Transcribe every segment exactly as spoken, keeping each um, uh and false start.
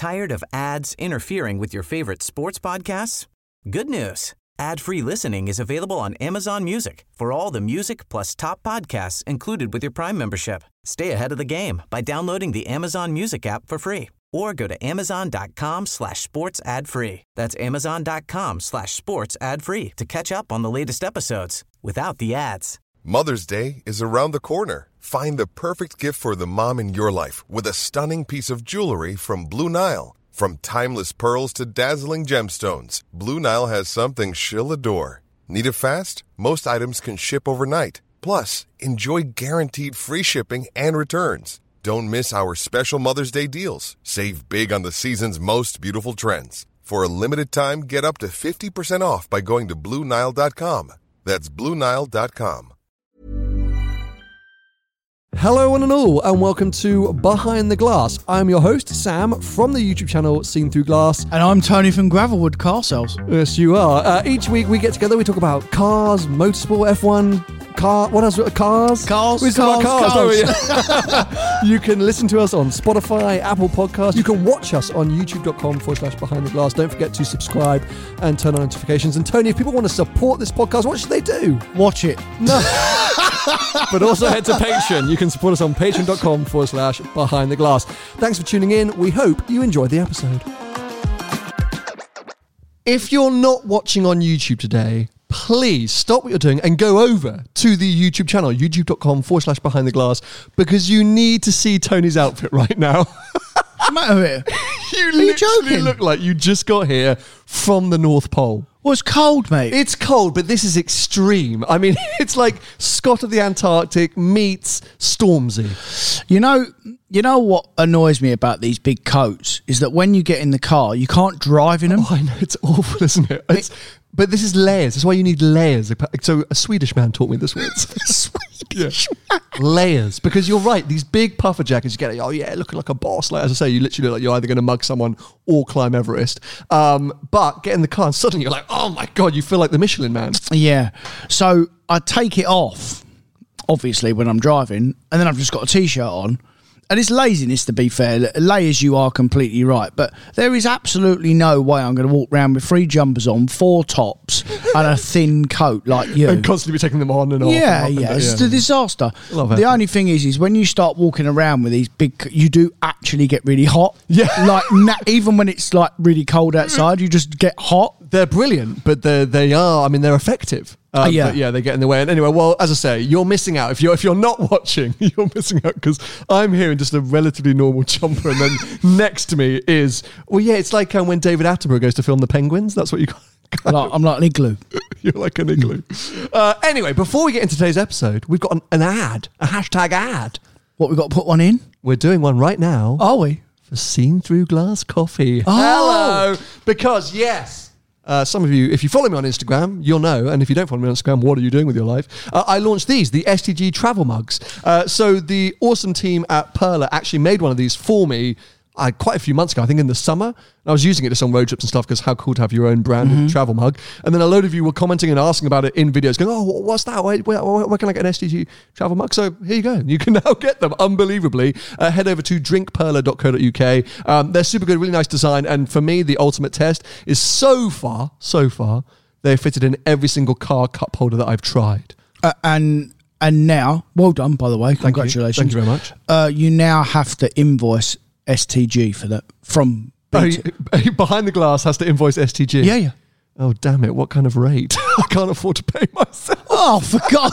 Tired of ads interfering with your favorite sports podcasts? Good news. Ad-free listening is available on Amazon Music for all the music plus top podcasts included with your Prime membership. Stay ahead of the game by downloading the Amazon Music app for free or go to amazon.com slash sports ad free. That's amazon.com slash sports ad free to catch up on the latest episodes without the ads. Mother's Day is around the corner. Find the perfect gift for the mom in your life with a stunning piece of jewelry from Blue Nile. From timeless pearls to dazzling gemstones, Blue Nile has something she'll adore. Need it fast? Most items can ship overnight. Plus, enjoy guaranteed free shipping and returns. Don't miss our special Mother's Day deals. Save big on the season's most beautiful trends. For a limited time, get up to fifty percent off by going to Blue Nile dot com. That's Blue Nile dot com. Hello one and all, and welcome to Behind the Glass. I'm your host, Sam, from the YouTube channel Seen Through Glass. And I'm Tony from Gravelwood Car Sales. Yes, you are. Uh, each week we get together, we talk about cars, motorsport, F one, car, what else? Cars? Cars, we talk cars, about cars, cars. You can listen to us on Spotify, Apple Podcasts. You can watch us on youtube.com forward slash Behind the Glass. Don't forget to subscribe and turn on notifications. And Tony, if people want to support this podcast, what should they do? Watch it. No. But also head to Patreon. You can support us on patreon.com forward slash Behind the Glass. Thanks for tuning in. We hope you enjoyed the episode. If you're not watching on YouTube today, please stop what you're doing and go over to the YouTube channel, youtube.com forward slash Behind the Glass, because you need to see Tony's outfit right now. What's the matter with it? You Are literally you joking? look like you just got here from the North Pole. Well, it's cold, mate. It's cold, but this is extreme. I mean, it's like Scott of the Antarctic meets Stormzy. You know, you know what annoys me about these big coats is that when you get in the car, you can't drive in them. Oh, I know, it's awful, isn't it? It's, but this is layers. That's why you need layers. So a Swedish man taught me this word. Swedish yeah. Layers. Because you're right, these big puffer jackets, you get, oh yeah, looking like a boss. Like, as I say, you literally look like you're either going to mug someone or climb Everest. Um, but get in the car and suddenly you're like, oh my God, you feel like the Michelin Man. Yeah. So I take it off, obviously, when I'm driving, and then I've just got a T-shirt on. And it's laziness, to be fair. Layers, you are completely right. But there is absolutely no way I'm going to walk around with three jumpers on, four tops, and a thin coat like you. And constantly be taking them on and off. Yeah, and yeah. and It's yeah. a disaster. Love the it. only thing is, is when you start walking around with these big, you do actually get really hot. Yeah. Like, na- even when it's like really cold outside, you just get hot. They're brilliant, but they they are, I mean, they're effective. Um, Uh, yeah. But yeah, they get in the way. And anyway, well, as I say, you're missing out. If you're if you're not watching, you're missing out, because I'm here in just a relatively normal jumper, and then next to me is, well, yeah, it's like um, when David Attenborough goes to film The Penguins. That's what you got. I'm like, I'm like an igloo. You're like an igloo. uh, anyway, before we get into today's episode, we've got an, an ad, a hashtag ad. What, we got to put one in? We're doing one right now. Are we? For Seen Through Glass Coffee. Oh. Hello. Because, yes. Uh, some of you, if you follow me on Instagram, you'll know. And if you don't follow me on Instagram, what are you doing with your life? Uh, I launched these, the S T G travel mugs. Uh, so the awesome team at Perla actually made one of these for me uh, quite a few months ago, I think in the summer. And I was using it just on road trips and stuff, because how cool to have your own branded mm-hmm. travel mug. And then a load of you were commenting and asking about it in videos, going, oh, what's that? Where, where, where can I get an S T G travel mug? So here you go. You can now get them, unbelievably. Uh, head over to drink perla dot co dot uk. Um, they're super good, really nice design. And for me, the ultimate test is so far, so far, they're fitted in every single car cup holder that I've tried. Uh, and and now, well done, by the way. Thank Congratulations. You. Thank you very much. Uh, you now have to invoice S T G for that from Oh, Behind the Glass has to invoice S T G. Yeah, yeah. Oh, damn it. What kind of rate? I can't afford to pay myself. Oh, for God.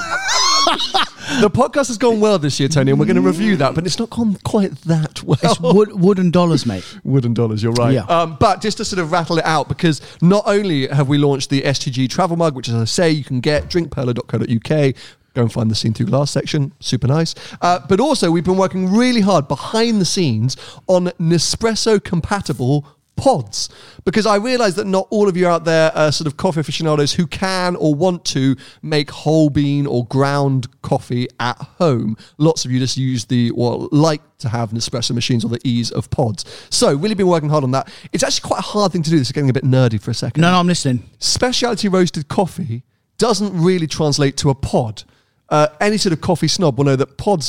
The podcast has gone well this year, Tony, and we're going to review that, but it's not gone quite that well. It's wood, wooden dollars, mate. Wooden dollars, you're right. Yeah. Um, but just to sort of rattle it out, because not only have we launched the S T G travel mug, which, as I say, you can get drink perla dot co dot uk. Go and find the Seen Through Glass section. Super nice. Uh, but also, we've been working really hard behind the scenes on Nespresso compatible pods, because I realise that not all of you out there are sort of coffee aficionados who can or want to make whole bean or ground coffee at home. Lots of you just use the, or like to have Nespresso machines or the ease of pods. So really been working hard on that. It's actually quite a hard thing to do. This is getting a bit nerdy for a second. No, no, I'm listening. Specialty roasted coffee doesn't really translate to a pod. Uh, any sort of coffee snob will know that pods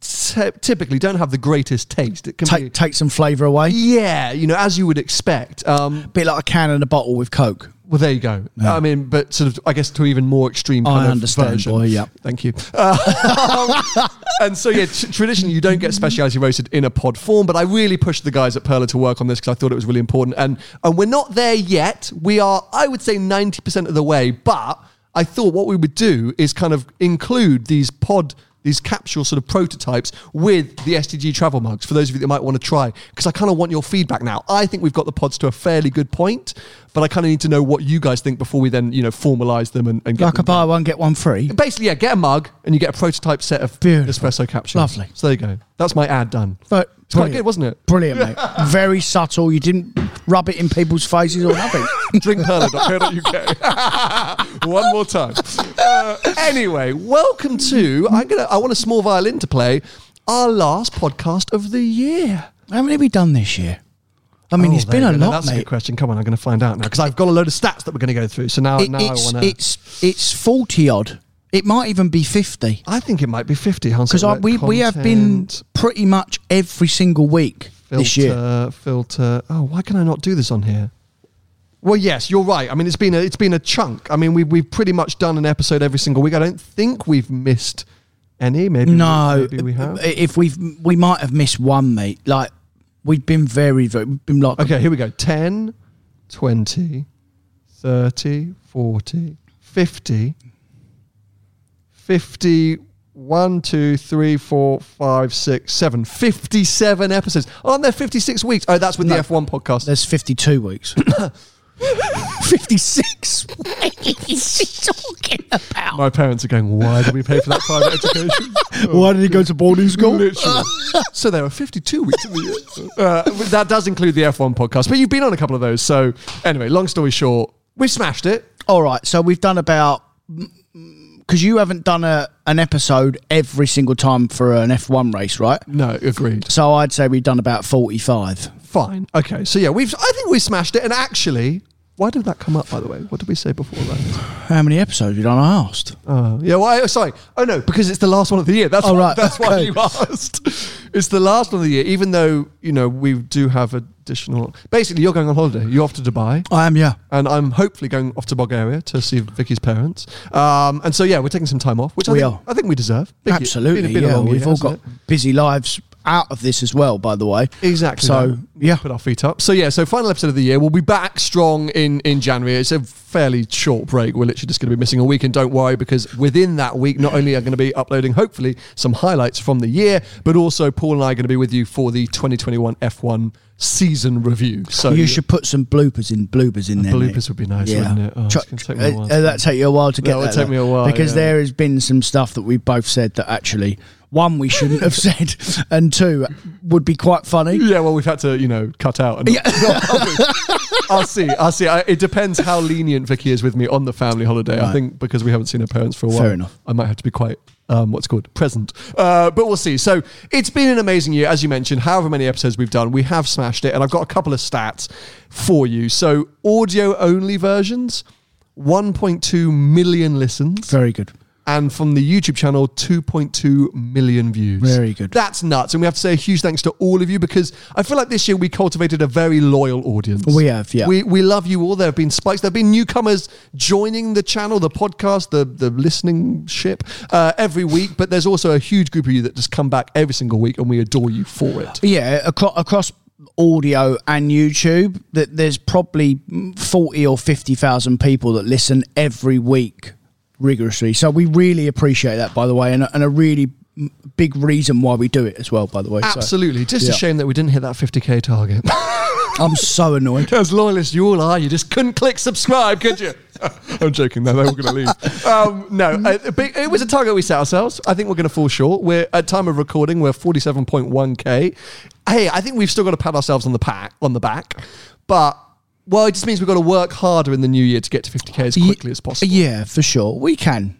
t- typically don't have the greatest taste. It can Take be, take some flavour away. yeah, you know, as you would expect. Um, Bit like a can and a bottle with Coke. well, there you go. Yeah. I mean, but sort of, I guess to even more extreme kind I of understand, version. boy, yeah. Thank you. Uh, and so, yeah, t- traditionally you don't get speciality roasted in a pod form, but I really pushed the guys at Perla to work on this because I thought it was really important. And and we're not there yet. We are, I would say, ninety percent of the way, but I thought what we would do is kind of include these pod these capsule sort of prototypes with the S T G travel mugs for those of you that might want to try, because I kind of want your feedback now. I think we've got the pods to a fairly good point, but I kind of need to know what you guys think before we then, you know, formalize them and, and get Like them a buy done. one, get one free. Basically, yeah, get a mug and you get a prototype set of Beautiful. espresso capsules. Lovely. So there you go. That's my ad done. But It's quite good, wasn't it? Brilliant, mate. Very subtle. You didn't rub it in people's faces or nothing. drink perla dot co dot U K. One more time. Uh, anyway, welcome to. I'm gonna. I want a small violin to play. Our last podcast of the year. How many have we done this year? I mean, Oh, it's been there a you go. lot, That's a mate. good question. Come on, I'm going to find out now because I've got a load of stats that we're going to go through. So now, It- now it's, I want to. it's it's forty odd. It might even be fifty. I think it might be fifty. Hans. Because we we have been pretty much every single week filter, this year. Filter. Oh, why can I not do this on here? Well, yes, you're right. I mean, it's been a it's been a chunk. I mean, we we've pretty much done an episode every single week. I don't think we've missed any. Maybe No, we, maybe we have. If we've we might have missed one, mate. Like we've been very very we've been like Okay, here we go. ten, twenty, thirty, forty, fifty, fifty, one, two, three, four, five, six, seven. fifty-seven episodes. Aren't there fifty-six weeks? Oh, that's with No. the F one podcast. There's fifty-two weeks. fifty-six. What is he talking about? My parents are going, why did we pay for that private education? Why did he go to boarding school? Literally. So there are fifty-two weeks in the year. Uh, that does include the F one podcast, but you've been on a couple of those. So anyway, long story short, we smashed it. All right, so we've done about because you haven't done a an episode every single time for an F one race, right? No, agreed. So I'd say we've done about forty-five. Fine. Okay. So yeah, we've. I think we smashed it. And actually, why did that come up? By the way, what did we say before that? How many episodes have you done? I asked. Oh, yeah. Well, I, sorry. Oh no, because it's the last one of the year. That's Oh, why, right, That's why okay. you asked. It's the last one of the year, even though you know we do have additional. Basically, you're going on holiday. You're off to Dubai. I am, yeah. And I'm hopefully going off to Bulgaria to see Vicky's parents. Um, and so yeah, we're taking some time off, which I We think are. I think we deserve. Big year. Absolutely, Been a- been a yeah. long We've year, all hasn't got it? busy lives out of this as well, by the way. Exactly. So, that. yeah. Put our feet up. So yeah, so final episode of the year. We'll be back strong in, in January. It's a fairly short break. We're literally just going to be missing a week, and don't worry, because within that week, not only are going to be uploading hopefully some highlights from the year, but also Paul and I are going to be with you for the twenty twenty-one F one season review. So you should put some bloopers in bloopers in there. bloopers mate. would be nice, Yeah. wouldn't it? Oh, it's Try- gonna take me a while. uh, that'd take you a while to get That would that, take me a while, because yeah. there has been some stuff that we both said that actually one we shouldn't have said, and two would be quite funny. Yeah, well, we've had to, you know, cut out. And I'll see. I'll see. I, it depends how lenient Vicky is with me on the family holiday. I Right. think because we haven't seen her parents for a while. Fair enough. I might have to be quite, um, what's it called, present. Uh, but we'll see. So it's been an amazing year, as you mentioned. However many episodes we've done, we have smashed it. And I've got a couple of stats for you. So audio only versions, one point two million listens. Very good. And from the YouTube channel, two point two million views. Very good. That's nuts. And we have to say a huge thanks to all of you, because I feel like this year we cultivated a very loyal audience. We have, yeah. We we love you all. There have been spikes. There have been newcomers joining the channel, the podcast, the, the listening ship uh, every week. But there's also a huge group of you that just come back every single week, and we adore you for it. Yeah, across, across audio and YouTube, that there's probably forty or fifty thousand people that listen every week rigorously. So we really appreciate that, by the way, and a, and a really m- big reason why we do it as well, by the way. So, Absolutely. Just yeah. a shame that we didn't hit that fifty k target. I'm so annoyed. As loyal as you all are, you just couldn't click subscribe, could you? I'm joking. No, they were going to leave. Um, no, uh, but it was a target we set ourselves. I think we're going to fall short. We're at time of recording, we're forty-seven point one k. Hey, I think we've still got to pat ourselves on the pack on the back, but well, it just means we've got to work harder in the new year to get to fifty k as quickly as possible. Yeah, for sure. We can.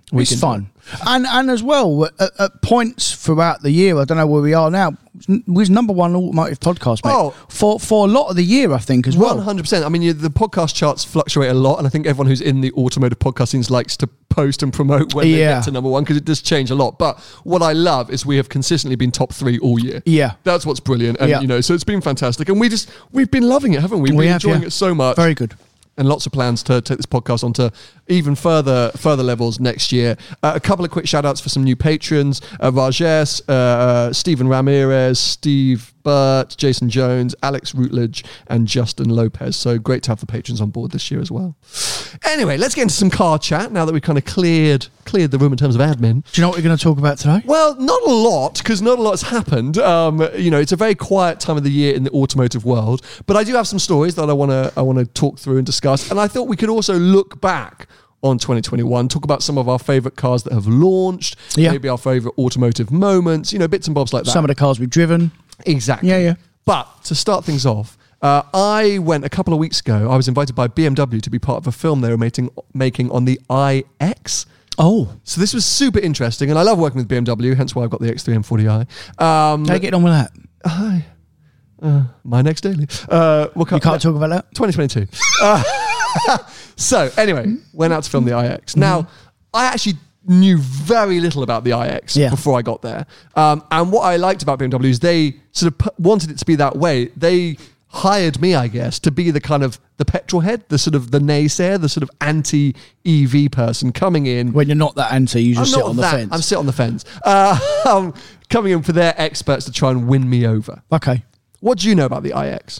We it's can fun. And and as well, at, at points throughout the year, I don't know where we are now, we was number one automotive podcast, mate. Oh. For, for a lot of the year, I think, as well. one hundred percent. I mean, you, the podcast charts fluctuate a lot, and I think everyone who's in the automotive podcast scenes likes to post and promote when they Yeah. get to number one, because it does change a lot. But what I love is we have consistently been top three all year. Yeah. That's what's brilliant. And, Yeah. you know, so it's been fantastic. And we just, we've been loving it, haven't we? We've We been have, enjoying yeah. it so much. Very good. And lots of plans to take this podcast onto even further further levels next year. Uh, a couple of quick shout outs for some new patrons. Uh, Rajesh, uh, Stephen Ramirez, Steve Burt, Jason Jones, Alex Routledge, and Justin Lopez. So great to have the patrons on board this year as well. Anyway, let's get into some car chat now that we've kind of cleared cleared the room in terms of admin. Do you know what we're going to talk about today? Well, not a lot, because not a lot's happened. Um, you know, it's a very quiet time of the year in the automotive world. But I do have some stories that I want to I want to talk through and discuss. And I thought we could also look back on twenty twenty-one, talk about some of our favourite cars that have launched, Yeah. maybe our favourite automotive moments, you know, bits and bobs like that. Some of the cars we've driven. Exactly. Yeah, yeah. But to start things off, uh, I went a couple of weeks ago, I was invited by B M W to be part of a film they were making, making on the i X. Oh. So this was super interesting, and I love working with B M W, hence why I've got the X three M forty i. Um, How you getting on with that? Hi. Uh, my next daily. Uh, we'll You can't talk about that? twenty twenty-two. Uh, so anyway, went out to film the i X. Now, I actually knew very little about the i X Yeah. before I got there. Um, and what I liked about B M W is they sort of pu- wanted it to be that way. They hired me, I guess, to be the kind of the petrol head, the sort of the naysayer, the sort of anti-E V person coming in. When you're not that anti, you just I'm sit not on the that, fence. I'm sit on the fence. Uh, um, coming in for their experts to try and win me over. Okay. What do you know about the i X?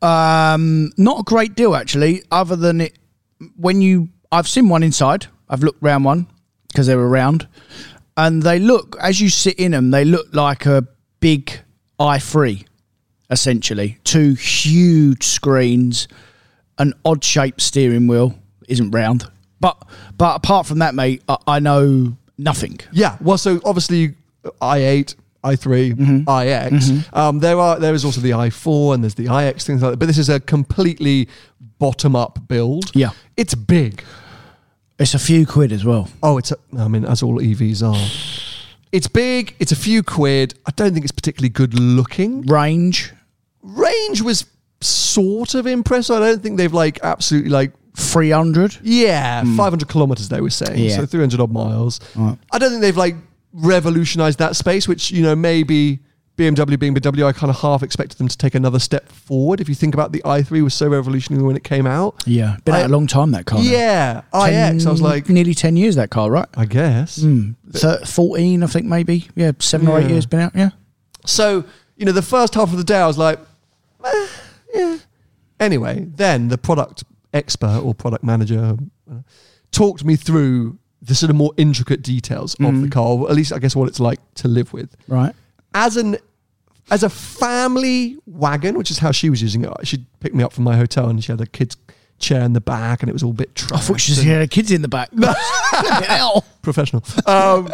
Um, not a great deal, actually, other than it. When you, I've seen one inside. I've looked round one because they were round, and they look, as you sit in them, they look like a big i three, essentially. Two huge screens, an odd-shaped steering wheel, isn't round. But but apart from that, mate, I, I know nothing. Yeah, well, so obviously i eight, i three, Mm-hmm. i X. Um, there are there is also the i four and there's the i X, things like that. But this is a completely bottom-up build. Yeah. It's big. It's a few quid as well. Oh, it's a, I mean, as all E Vs are. It's big. It's a few quid. I don't think it's particularly good looking. Range, Range was sort of impressive. I don't think they've like absolutely like three hundred. Yeah, five hundred kilometers they were saying. Yeah. So three hundred odd miles. Right. I don't think they've like revolutionized that space, which, you know, maybe B M W being B M W, I kind of half expected them to take another step forward. If you think about the i three was so revolutionary when it came out. Yeah. Been I- out a long time, that car. now. Yeah, i X. I was like, nearly ten years, that car, right? I guess. Thir- fourteen, I think, maybe. Yeah, seven or eight Yeah. years been out, yeah. So, you know, the first half of the day I was like, eh, yeah. Anyway, then the product expert or product manager uh, talked me through the sort of more intricate details of the car, or at least I guess what it's like to live with. Right. As an as a family wagon, which is how she was using it, she'd pick me up from my hotel and she had a kid's chair in the back and it was all a bit I thought she trashed just and- had her kids in the back. Hell. professional. Um,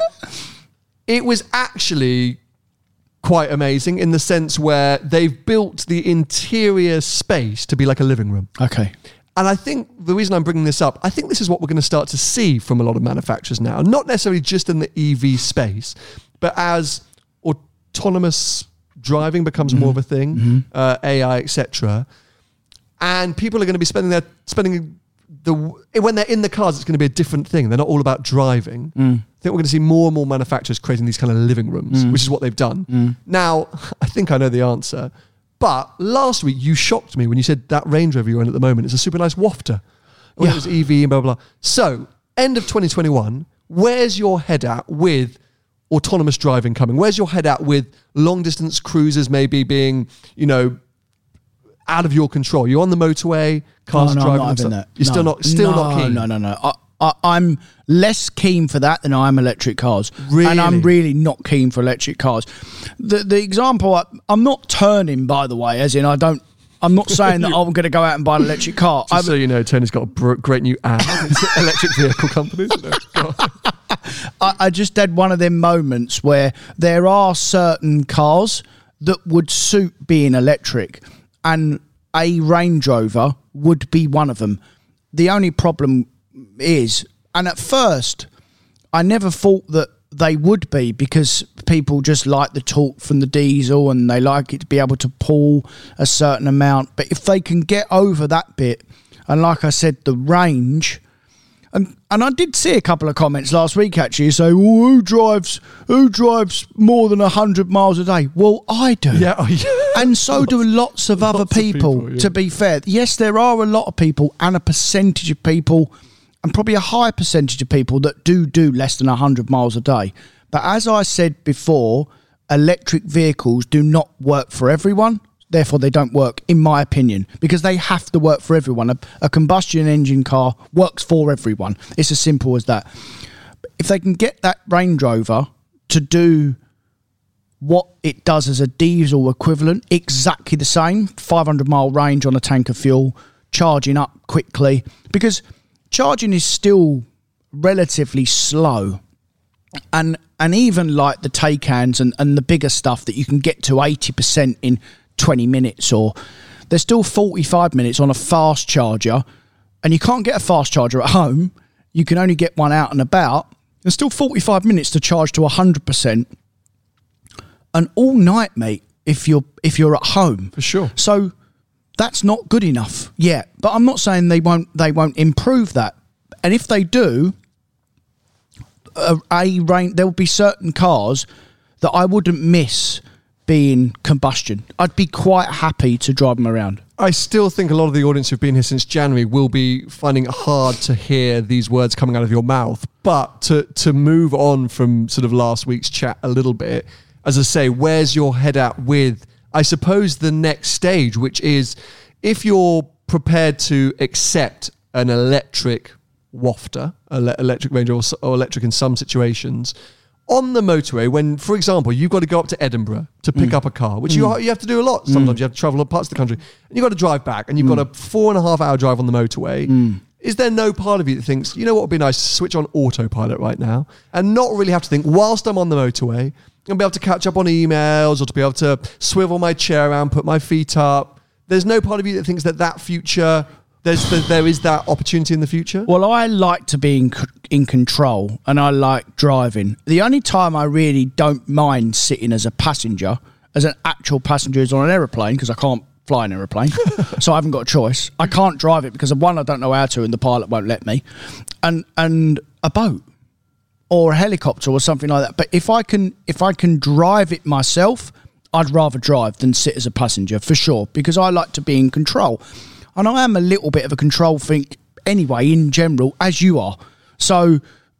it was actually quite amazing in the sense where they've built the interior space to be like a living room. Okay. And I think the reason I'm bringing this up, I think this is what we're going to start to see from a lot of manufacturers now, not necessarily just in the E V space, but as autonomous driving becomes more of a thing, uh, A I, et cetera, and people are going to be spending their spending the when they're in the cars, it's going to be a different thing. They're not all about driving. I think we're going to see more and more manufacturers creating these kind of living rooms, which is what they've done. Now, I think I know the answer, but last week you shocked me when you said that Range Rover you're in at the moment is a super nice wafter. When Yeah. it was E V and blah, blah, blah. So, end of twenty twenty-one, where's your head at with autonomous driving coming? Where's your head at with long distance cruisers maybe being, you know, out of your control? You're on the motorway, cars Oh, no, I'm driving. not having themselves. that. You're still No. not still no, not keen. No, no, no. I, I, I'm less keen for that than I am electric cars. Really? And I'm really not keen for electric cars. The the example, I, I'm not turning, by the way, as in I don't, I'm not saying that I'm going to go out and buy an electric car. Just I've, so you know, Tony's got a br- great new ad. It's electric vehicle companies. I, I just had one of them moments where there are certain cars that would suit being electric, and a Range Rover would be one of them. The only problem is, and at first I never thought that they would be, because people just like the torque from the diesel and they like it to be able to pull a certain amount. But if they can get over that bit, and like I said, the range, and and I did see a couple of comments last week actually say, well, who drives who drives more than one hundred miles a day? Well, I do. Yeah, oh, yeah. And so lots, do lots of other lots people, of people yeah. to be fair. Yes, there are a lot of people and a percentage of people, and probably a high percentage of people that do do less than one hundred miles a day. But as I said before, electric vehicles do not work for everyone. Therefore, they don't work, in my opinion, because they have to work for everyone. A, a combustion engine car works for everyone. It's as simple as that. If they can get that Range Rover to do what it does as a diesel equivalent, exactly the same, five hundred mile range on a tank of fuel, charging up quickly, because charging is still relatively slow. And and even like the Taycans and, and the bigger stuff that you can get to eighty percent in twenty minutes, or there's still forty-five minutes on a fast charger, and you can't get a fast charger at home. You can only get one out and about. There's still forty-five minutes to charge to one hundred percent, and all night, mate, if you're if you're at home. For sure. So that's not good enough yet. But I'm not saying they won't they won't improve that. And if they do, a, a range, there will be certain cars that I wouldn't miss being combustion. I'd be quite happy to drive them around. I still think a lot of the audience who've been here since January will be finding it hard to hear these words coming out of your mouth. But to to move on from sort of last week's chat a little bit, as I say, where's your head at with, I suppose, the next stage, which is if you're prepared to accept an electric wafter, ele- electric Range Rover, or electric in some situations, on the motorway, when, for example, you've got to go up to Edinburgh to pick mm. up a car, which mm. you you have to do a lot. Sometimes mm. you have to travel parts of the country, and you've got to drive back, and you've mm. got a four and a half hour drive on the motorway. Mm. Is there no part of you that thinks, you know what would be nice, to switch on autopilot right now and not really have to think, whilst I'm on the motorway, and be able to catch up on emails, or to be able to swivel my chair around, put my feet up? There's no part of you that thinks that that future... There's the, there is that opportunity in the future? Well, I like to be in, in control, and I like driving. The only time I really don't mind sitting as a passenger, as an actual passenger, is on an aeroplane, because I can't fly an aeroplane, so I haven't got a choice. I can't drive it because, one, I don't know how to, and the pilot won't let me, and and a boat or a helicopter or something like that. But if I can, if I can drive it myself, I'd rather drive than sit as a passenger, for sure, because I like to be in control. And I am a little bit of a control freak anyway, in general, as you are. So,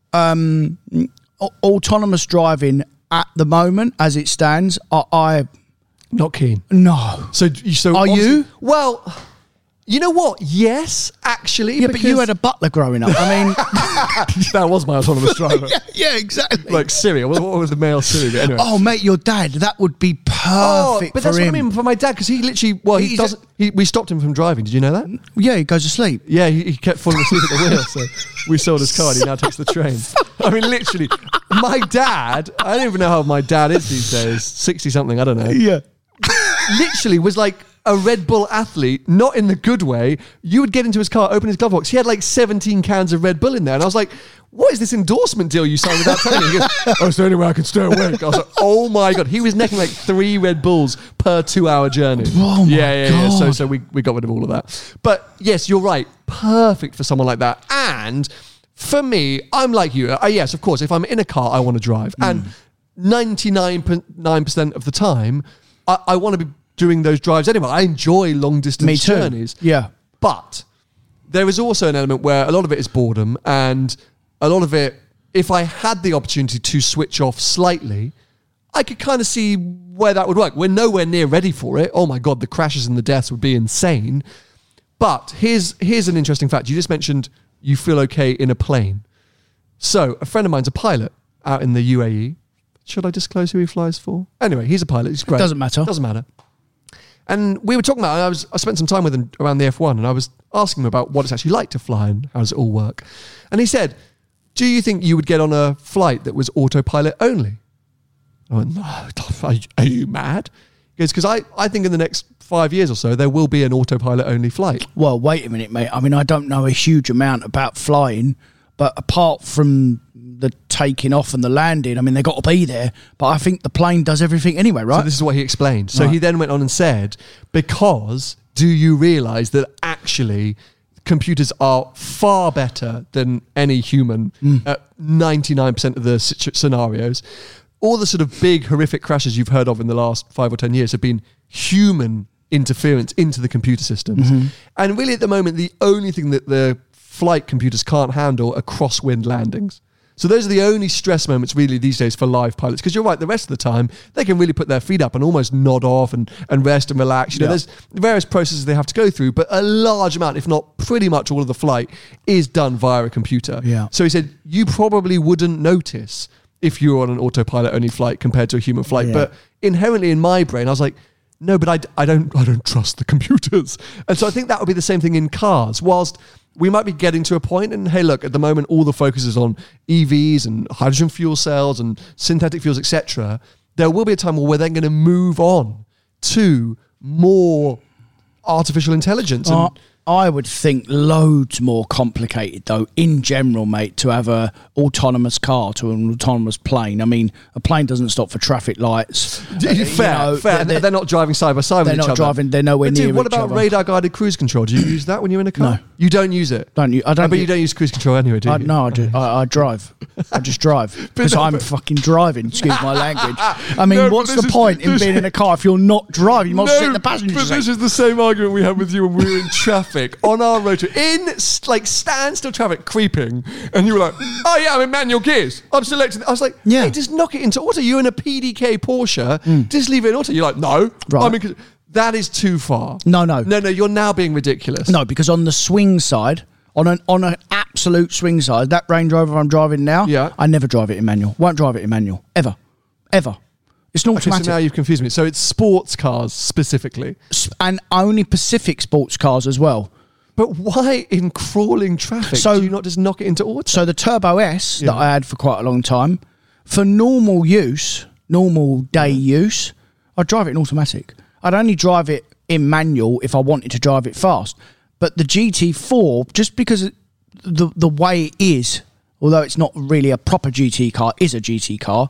um, autonomous driving at the moment, as it stands, I... I Not keen. No. So, so are you? Well... You know what? Yes, actually. Yeah, but you had a butler growing up. I mean... that was my autonomous driver. yeah, yeah, exactly. Like Siri. What, what was the male Siri? But anyway. Oh, mate, your dad. That would be perfect oh, but for that's him. what I mean for my dad, because he literally... Well, he He's doesn't... He, we stopped him from driving. Did you know that? Yeah, he goes to sleep. Yeah, he, he kept falling asleep at the wheel, so we sold his car and he now takes the train. I mean, literally, my dad... I don't even know how my dad is these days. sixty-something, I don't know. Yeah. Literally was like... a Red Bull athlete, not in the good way. You would get into his car, open his glove box. He had like seventeen cans of Red Bull in there. And I was like, what is this endorsement deal you signed without telling me? He goes, oh, it's the only way I can stay awake. I was like, oh my God. He was necking like three Red Bulls per two hour journey. Oh my yeah, yeah, God. yeah. So, so we, we got rid of all of that. But yes, you're right. Perfect for someone like that. And for me, I'm like you. Uh, yes, of course, if I'm in a car, I want to drive. Mm. And ninety-nine point nine percent of the time, I, I want to be doing those drives anyway. I enjoy long distance Me too. journeys. Yeah. But there is also an element where a lot of it is boredom, and a lot of it, if I had the opportunity to switch off slightly, I could kind of see where that would work. We're nowhere near ready for it. Oh my God, the crashes and the deaths would be insane. But here's here's an interesting fact. You just mentioned you feel okay in a plane. So a friend of mine's a pilot out in the U A E. Should I disclose who he flies for? Anyway, he's a pilot. He's great. Doesn't matter. Doesn't matter. And we were talking about, I was I spent some time with him around the F one, and I was asking him about what it's actually like to fly and how does it all work. And he said, do you think you would get on a flight that was autopilot only? I went, no, are you, are you mad? He goes, because I, I think in the next five years or so, there will be an autopilot only flight. Well, wait a minute, mate. I mean, I don't know a huge amount about flying, but apart from the taking off and the landing. I mean, they got to be there, but I think the plane does everything anyway, right? So this is what he explained. So Right. he then went on and said, because do you realise that actually computers are far better than any human Mm. at ninety-nine percent of the situ- scenarios. All the sort of big horrific crashes you've heard of in the last five or ten years have been human interference into the computer systems. Mm-hmm. And really at the moment, the only thing that the flight computers can't handle are crosswind landings. So those are the only stress moments really these days for live pilots. Because you're right, the rest of the time, they can really put their feet up and almost nod off and, and rest and relax. You know, Yeah. there's various processes they have to go through, but a large amount, if not pretty much all of the flight, is done via a computer. Yeah. So he said, you probably wouldn't notice if you were on an autopilot-only flight compared to a human flight. Yeah. But inherently in my brain, I was like, no, but I, d- I don't I don't trust the computers. And so I think that would be the same thing in cars. Whilst we might be getting to a point, and hey, look, at the moment, all the focus is on E Vs and hydrogen fuel cells and synthetic fuels, et cetera. There will be a time where we're then going to move on to more artificial intelligence. And Uh, I would think loads more complicated, though, in general, mate, to have a autonomous car to an autonomous plane. I mean, a plane doesn't stop for traffic lights. fair, Uh, you know, fair. they're- They're, not driving side by side with they're each not other. driving- they're nowhere But dude, near what each about other. radar-guided cruise control? Do you use that when you're in a car? No. You don't use it? Don't you? I don't. I bet u- you don't use cruise control anyway, do you? I, no, I do. I, I drive. I just drive because no, I'm but- fucking driving. Excuse my language. I mean, No, but what's this the is- point in this- being in a car if you're not driving? You must sit in the passenger but seat. this is the same argument we had with you when we were in traffic on our road trip, in s- like standstill traffic, creeping, and you were like, "Oh yeah, I'm in manual gears. I'm selecting." I was like, Yeah. "Hey, just knock it into auto. You're in a P D K Porsche. Just leave it in auto." You're like, "No, Right. I mean, that is too far." No, no. no, no. You're now being ridiculous. No, because on the swing side, on an on an absolute swing side, that Range Rover I'm driving now, Yeah. I never drive it in manual. Won't drive it in manual ever, ever. It's an Okay, so automatic, now you've confused me. So it's sports cars specifically. S- and only Pacific sports cars as well. But why in crawling traffic So- do you not just knock it into auto? So the Turbo S Yeah. that I had for quite a long time, for normal use, normal day use, I'd drive it in automatic. I'd only drive it in manual if I wanted to drive it fast. But the G T four, just because it- the the way it is, although it's not really a proper G T car, is a G T car,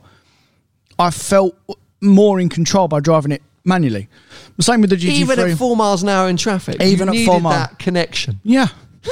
I felt more in control by driving it manually. The same with the G T three. Even at four miles an hour in traffic, Even you at four needed mile- that connection. Yeah.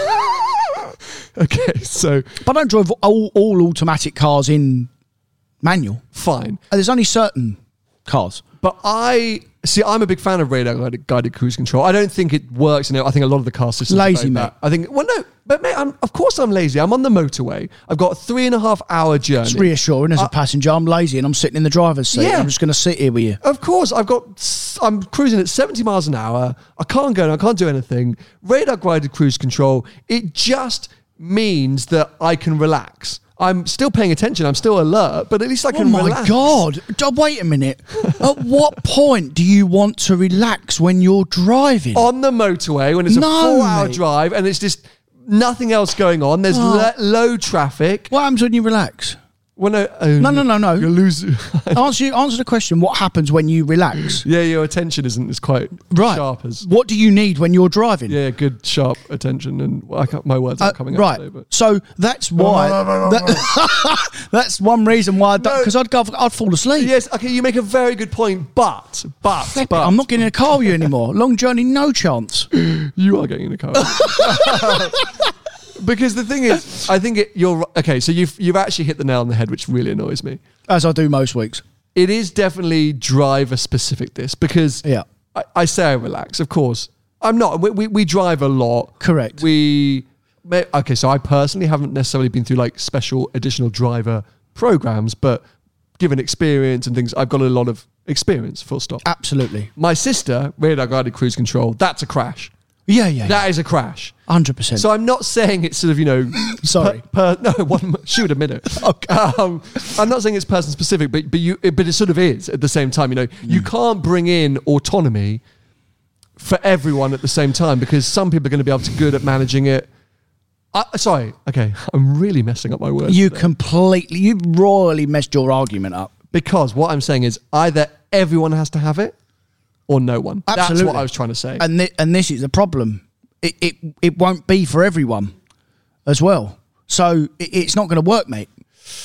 Okay, so But I don't drive all, all automatic cars in manual. fine. And there's only certain cars. But I see. I'm a big fan of radar guided, guided cruise control. I don't think it works. You know, I think a lot of the car systems Lazy, are very mate. bad. I think. Well, no, but mate, I'm, of course I'm lazy. I'm on the motorway. I've got a three and a half hour journey. It's reassuring as a passenger. I'm lazy and I'm sitting in the driver's seat. Yeah. I'm just going to sit here with you. Of course, I've got. s- I'm cruising at seventy miles an hour. I can't go. I can't do anything. Radar guided cruise control. It just means that I can relax. I'm still paying attention. I'm still alert, but at least I Oh can my relax. God. D- Wait a minute. At what point do you want to relax when you're driving? On the motorway when it's No, a four-hour mate. drive and it's just nothing else going on. There's Oh. le- low traffic. What happens when you relax? Well, no, oh, No, no, no, no. You lose. Answer, answer the question. What happens when you relax? Yeah, your attention isn't as quite Right. sharp as. What do you need when you're driving? Yeah, good sharp attention, and well, I can't, my words aren't Uh, coming right. up today. But So that's why. that- that's one reason why I don't. No. Because I'd go. I'd fall asleep. yes, okay, you make a very good point, but but Flip it, but I'm not getting in a car with you anymore. Long journey, no chance. you are getting in a car. Because the thing is, I think it, you're ri- okay. So you've you've actually hit the nail on the head, which really annoys me. As I do most weeks. It is definitely driver specific. This because Yeah. I, I say I relax. Of course, I'm not. We, we, we drive a lot. Correct. We may- okay. So I personally haven't necessarily been through like special additional driver programs, but given experience and things, I've got a lot of experience. Full stop. Absolutely. My sister, radar guided cruise control. That's a crash. Yeah, yeah. That is a crash. one hundred percent. So I'm not saying it's sort of, you know, Sorry. Per, per, no, one, she would admit it. Okay. Um, I'm not saying it's person specific, but but you, but it sort of is at the same time. You know, you can't bring in autonomy for everyone at the same time because some people are going to be able to be good at managing it. I, sorry, okay, I'm really messing up my words. You today. completely, you royally messed your argument up. Because what I'm saying is either everyone has to have it or no one. Absolutely. That's what I was trying to say. And thi- and this is the problem. It it it won't be for everyone, as well. So it, it's not going to work, mate.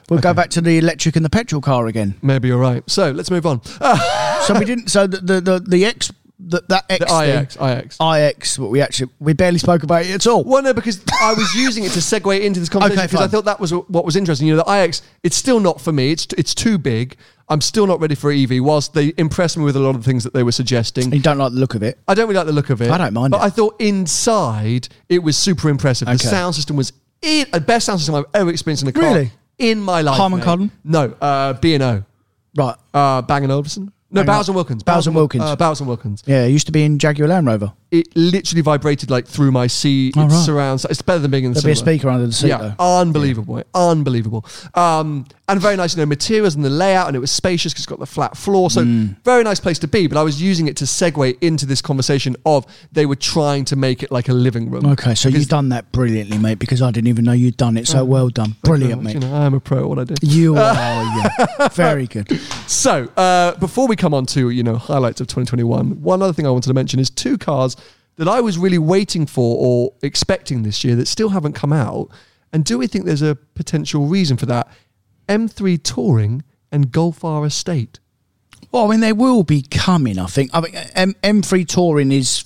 We'll Okay. go back to the electric and the petrol car again. Maybe you're right. So let's move on. Uh, So we didn't. So the the the, the X the, that X the I X, thing, I X. I X. What we actually we barely spoke about it at all. Well, no, because I was using it to segue into this conversation Okay, because I fine. thought that was what was interesting. You know, the I X, it's still not for me. It's it's too big. I'm still not ready for E V. Whilst they impressed me with a lot of the things that they were suggesting, You don't like the look of it. I don't really like the look of it. I don't mind but it. I thought inside it was super impressive. The Okay. sound system was it, the best sound system I've ever experienced in a car Really? in my life. Harman mate. Kardon? No, uh, B and O, Right. uh, Bang and Olufsen. No, Bang Bowers and- and Wilkins. Bowers and Wilkins. Uh, Bowers and Wilkins. Yeah, it used to be in Jaguar Land Rover. It literally vibrated like through my seat. Oh, it right. surrounds. It's better than being in the There'll be a cinema. speaker under the seat Yeah, though. unbelievable, mate. unbelievable. Um, and very nice, you know, materials and the layout, and it was spacious because it's got the flat floor. So Mm. very nice place to be. But I was using it to segue into this conversation of they were trying to make it like a living room. Okay, so Because- you've done that brilliantly, mate, because I didn't even know you'd done it. So well done. Brilliant, You mate. know, I'm a pro at what I do. You are, yeah. Very good. So, uh, before we come on to, you know, highlights of twenty twenty-one, one other thing I wanted to mention is two cars that I was really waiting for or expecting this year that still haven't come out. And do we think there's a potential reason for that? M three Touring and Golf R Estate. Well, I mean, they will be coming, I think. I mean, M- M3 Touring is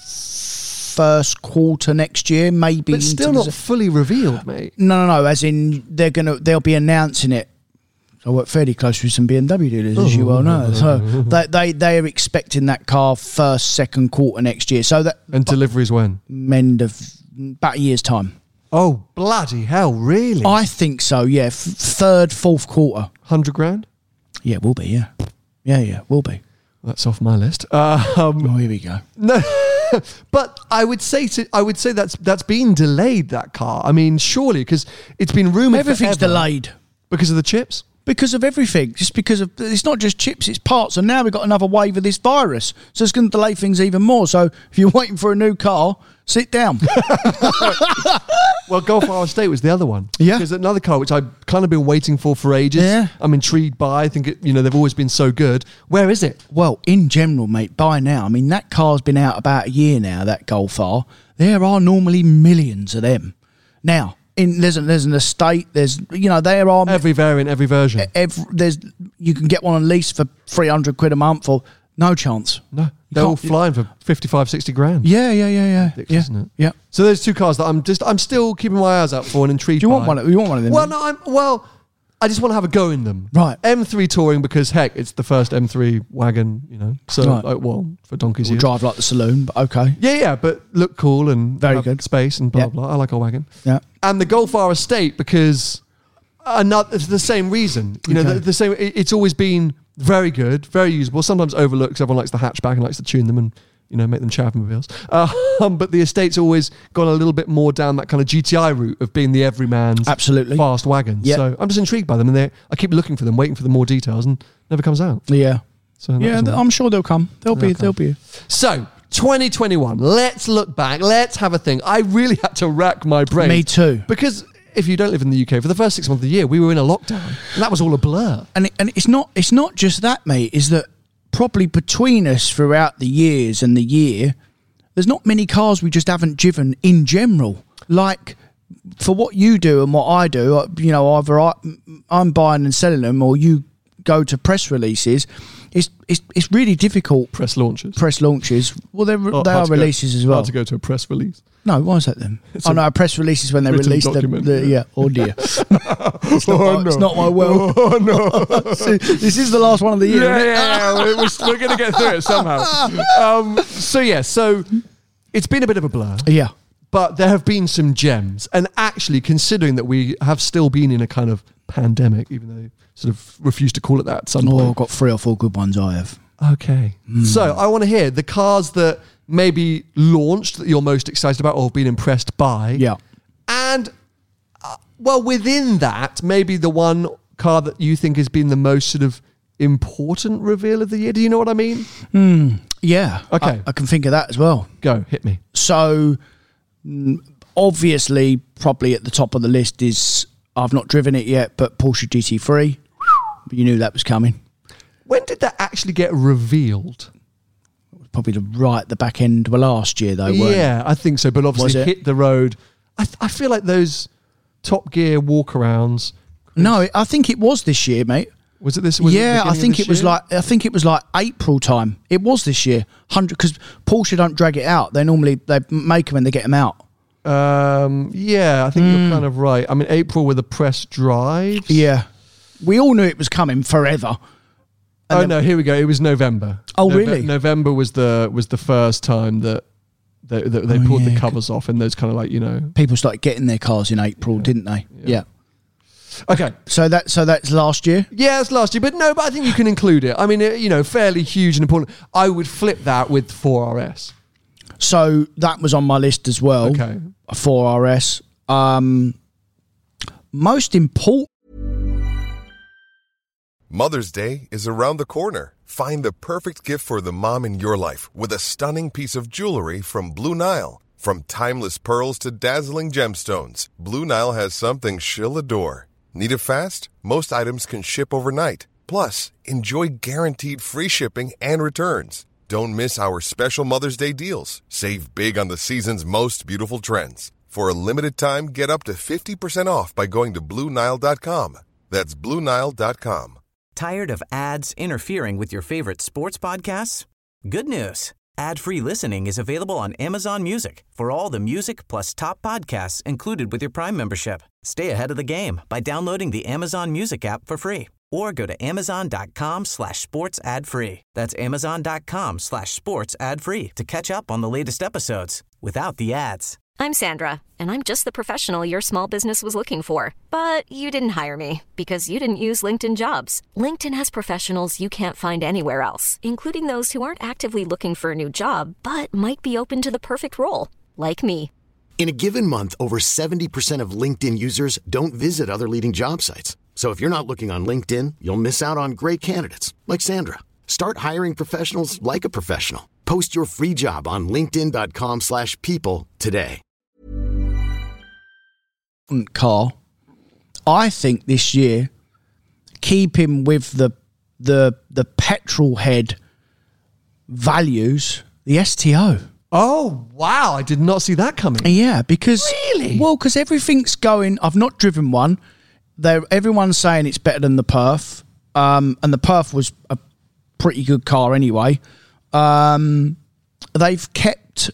first quarter next year, maybe. But still into not the- fully revealed, mate. No, no, no. As in, they're gonna, they'll be announcing it. I work fairly close with some B M W dealers, as you well know. So they, they, they are expecting that car first, second quarter next year. So that And deliveries when? end of about a year's time. Oh, bloody hell, really? I think so. Yeah, F- third, fourth quarter. one hundred grand? Yeah, will be. Yeah, yeah, yeah, will be. That's off my list. Uh, um, Oh, here we go. No, but I would say to, I would say that's that's been delayed. That car. I mean, surely because it's been rumored. Everything's forever delayed. because of the chips. Because of everything, just because of it's not just chips, it's parts, and now we've got another wave of this virus, so it's going to delay things even more. So if you're waiting for a new car, sit down. Well, Golf R Estate was the other one. Yeah. because another car which I've kind of been waiting for for ages. Yeah. I'm intrigued by. I think it, you know they've always been so good. Where is it? Well, in general, mate, by now, I mean that car's been out about a year now. That Golf R, there are normally millions of them. Now, in there's an, there's an estate. There's you know there are Every variant, every version. every, there's you can get one on lease for three hundred quid a month or no chance. no, they're all can't- flying for fifty-five, sixty grand. Yeah, yeah, yeah, yeah, Ridiculous, yeah. isn't it? Yeah. So there's two cars that I'm just I'm still keeping my eyes out for and intrigued. Do you want by. one? of- You want one of them? Well, no, I'm well. I just want to have a go in them. Right. M three Touring because heck, it's the first M three wagon. You know, so Right. like, well for donkeys. We'll years. drive like the saloon, but okay. Yeah, yeah, but look cool and Very have good. space and blah Yeah. blah. I like a wagon. Yeah. And the Golf R Estate because another it's the same reason. You know, Okay. the, the same. It, it's always been very good, very usable. Sometimes overlooked 'cause everyone likes the hatchback and likes to tune them and you know make them Chavmobiles. Um, but the Estate's always gone a little bit more down that kind of G T I route of being the everyman's Absolutely. fast wagon. Yeah. So I'm just intrigued by them, and they I keep looking for them, waiting for the more details, and never comes out. Yeah. So that Yeah, was th- all. I'm sure they'll come. They'll be. They'll They'll be. So, twenty twenty-one, let's look back. Let's have a think. I really had to rack my brain. Me too. Because if you don't live in the U K, for the first six months of the year, we were in a lockdown. And that was all a blur. And it, and it's not. It's not just that, mate. Is that probably between us throughout the years and the year, there's not many cars we just haven't driven in general. Like for what you do and what I do, uh, you know, either I, I'm buying and selling them, or you go to press releases. It's it's it's really difficult. Press launches. Press launches. Well, they're, Oh, they hard are to go- releases as well. Hard to go to a press release. No, why is that then? It's Oh a no, press releases when they written release the, document, the yeah. yeah. Oh dear, it's, not my, it's not my world. Oh, no. See, this is the last one of the year. yeah, isn't it? yeah, yeah. We're, we're going to get through it somehow. Um, so, yeah, so it's been a bit of a blur. Yeah. But there have been some gems. And actually, considering that we have still been in a kind of pandemic, even though they sort of refused to call it that at some Oh, I've point. got three or four good ones. I have. Okay. So I want to hear the cars that maybe launched that you're most excited about or have been impressed by. Yeah. And, uh, well, within that, maybe the one car that you think has been the most sort of important reveal of the year. Do you know what I mean? Yeah. Okay. I, I can think of that as well. Go, hit me. So, mm, obviously, probably at the top of the list is I've not driven it yet, but Porsche G T three. You knew that was coming. When did that actually get revealed? Probably the right the back end of last year though. Weren't Yeah, I think so. But obviously Was it? hit the road. I, th- I feel like those Top Gear walkarounds, No, I think it was this year, mate. Was it this? Was yeah, it I think it was year? like I think it was like April time. It was this year, hundred because Porsche don't drag it out. They normally they make them and they get them out. Um, yeah, I think Mm. you're kind of right. I mean, April with the press drives. Yeah, we all knew it was coming forever. And Oh then- no, here we go. It was November. Oh, Nove- really? November was the was the first time that they, that they Oh, pulled the yeah. covers off, and those kind of like you know. People started getting their cars in April, didn't they? Yeah. Okay. So that so that's last year. Yeah, it's last year, but no, but I think you can include it. I mean, it, you know, fairly huge and important. I would flip that with four R S. So that was on my list as well. Okay. A four R S. Um, most important. Mother's Day is around the corner. Find the perfect gift for the mom in your life with a stunning piece of jewelry from Blue Nile. From timeless pearls to dazzling gemstones, Blue Nile has something she'll adore. Need it fast? Most items can ship overnight. Plus, enjoy guaranteed free shipping and returns. Don't miss our special Mother's Day deals. Save big on the season's most beautiful trends. For a limited time, get up to fifty percent off by going to Blue Nile dot com. That's Blue Nile dot com. Tired of ads interfering with your favorite sports podcasts? Good news. Ad-free listening is available on Amazon Music for all the music plus top podcasts included with your Prime membership. Stay ahead of the game by downloading the Amazon Music app for free or go to amazon.com slash sports ad free. That's amazon.com slash sports ad free to catch up on the latest episodes without the ads. I'm Sandra, and I'm just the professional your small business was looking for. But you didn't hire me because you didn't use LinkedIn Jobs. LinkedIn has professionals you can't find anywhere else, including those who aren't actively looking for a new job, but might be open to the perfect role, like me. In a given month, over seventy percent of LinkedIn users don't visit other leading job sites. So if you're not looking on LinkedIn, you'll miss out on great candidates like Sandra. Start hiring professionals like a professional. Post your free job on linkedin.com slash people today. Car. I think this year, keeping with the the the petrol head values, the S T O. Oh wow! I did not see that coming. Yeah, because Really? well, because everything's going. I've not driven one. They're, everyone's saying it's better than the Perth, um, and the Perth was a pretty good car anyway. Um, they've kept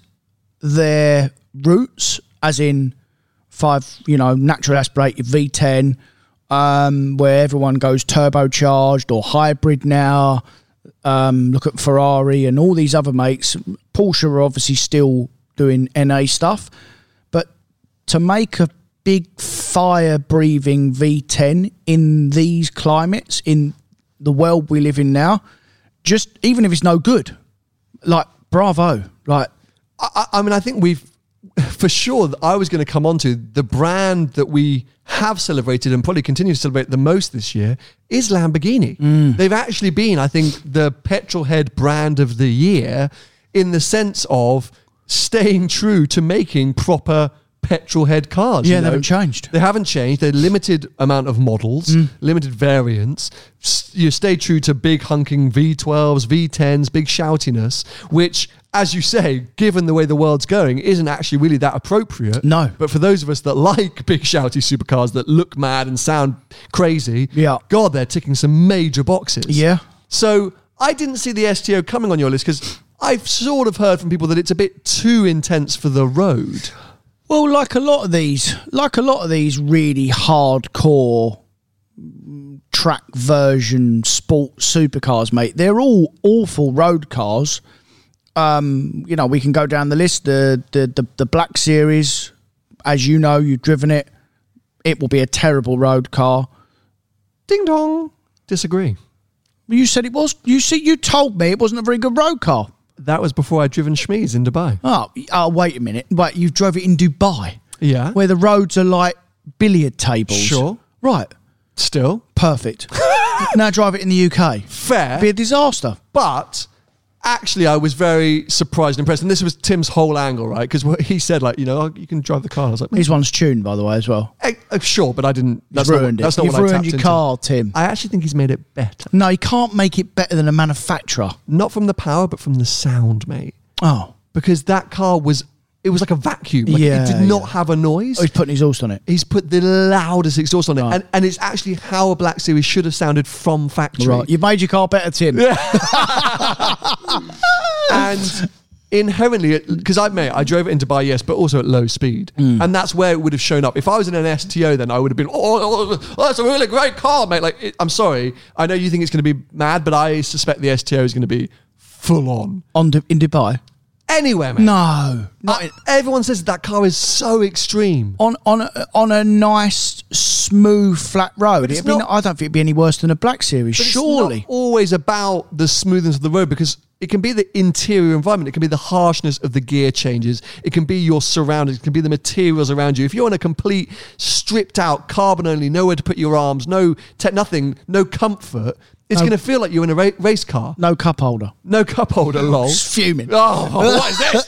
their roots, as in five, you know, natural aspirated V ten, um, where everyone goes turbocharged or hybrid now. Um, look at Ferrari and all these other makes. Porsche are obviously still doing N A stuff, but to make a big fire-breathing V ten in these climates, in the world we live in now, just even if it's no good, like bravo, like I, I mean, I think we've, for sure, I was going to come on to the brand that we have celebrated and probably continue to celebrate the most this year is Lamborghini. Mm. They've actually been, I think, the petrolhead brand of the year in the sense of staying true to making proper petrolhead cars. Yeah, you they know? haven't changed. They haven't changed. They're limited amount of models, limited variants. S- You stay true to big hunking V twelves, V tens, big shoutiness, which, as you say, given the way the world's going, isn't actually really that appropriate. No. But for those of us that like big shouty supercars that look mad and sound crazy, Yeah. God, they're ticking some major boxes. Yeah. So I didn't see the S T O coming on your list because I've sort of heard from people that it's a bit too intense for the road. well, like a lot of these, like a lot of these really hardcore track version sport supercars, mate. They're all awful road cars. Um, you know, we can go down the list. The, the the the Black Series, as you know, you've driven it. It will be a terrible road car. Ding dong. Disagree. You said it was. You see, you told me it wasn't a very good road car. That was before I'd driven Schmees in Dubai. Oh, oh, wait a minute. Wait, you drove it in Dubai, Yeah. where the roads are like billiard tables. Sure. Right. Still. Perfect. Now drive it in the U K. Fair. It'd be a disaster. But actually, I was very surprised and impressed. And this was Tim's whole angle, right? Because he said, like, you know, oh, you can drive the car. I was like, His one's tuned, by the way, as well. eh, uh, sure, but I didn't. That's You've not, ruined what- that's it. not You've what I ruined tapped your into. car, Tim. I actually think he's made it better. No, you can't make it better than a manufacturer. Not from the power, but from the sound, mate. Oh. Because that car was it was like a vacuum. Like Yeah, it did not yeah. have a noise. Oh, he's putting his exhaust on it. He's put the loudest exhaust on it, Right. and, and it's actually how a Black Series should have sounded from factory. Right, you've made your car better, Tim. And inherently, because I mate, I drove it in Dubai, yes, but also at low speed, Mm. and that's where it would have shown up. If I was in an S T O, then I would have been, oh, oh, oh that's a really great car, mate. Like, it, I'm sorry, I know you think it's going to be mad, but I suspect the S T O is going to be full on. On Du- in Dubai? Anywhere, mate. No. Not Uh, in, everyone says that car is so extreme. on on a, on a nice, smooth, flat road. it's It'd be not- not- I don't think it'd be any worse than a Black Series, But it's surely. not always about the smoothness of the road, because it can be the interior environment. It can be the harshness of the gear changes. It can be your surroundings. It can be the materials around you. If you're in a complete stripped out carbon only, nowhere to put your arms, no te- nothing, no comfort, it's No. going to feel like you're in a ra- race car. No cup holder. No cup holder, lol. Just fuming. Oh, what is this?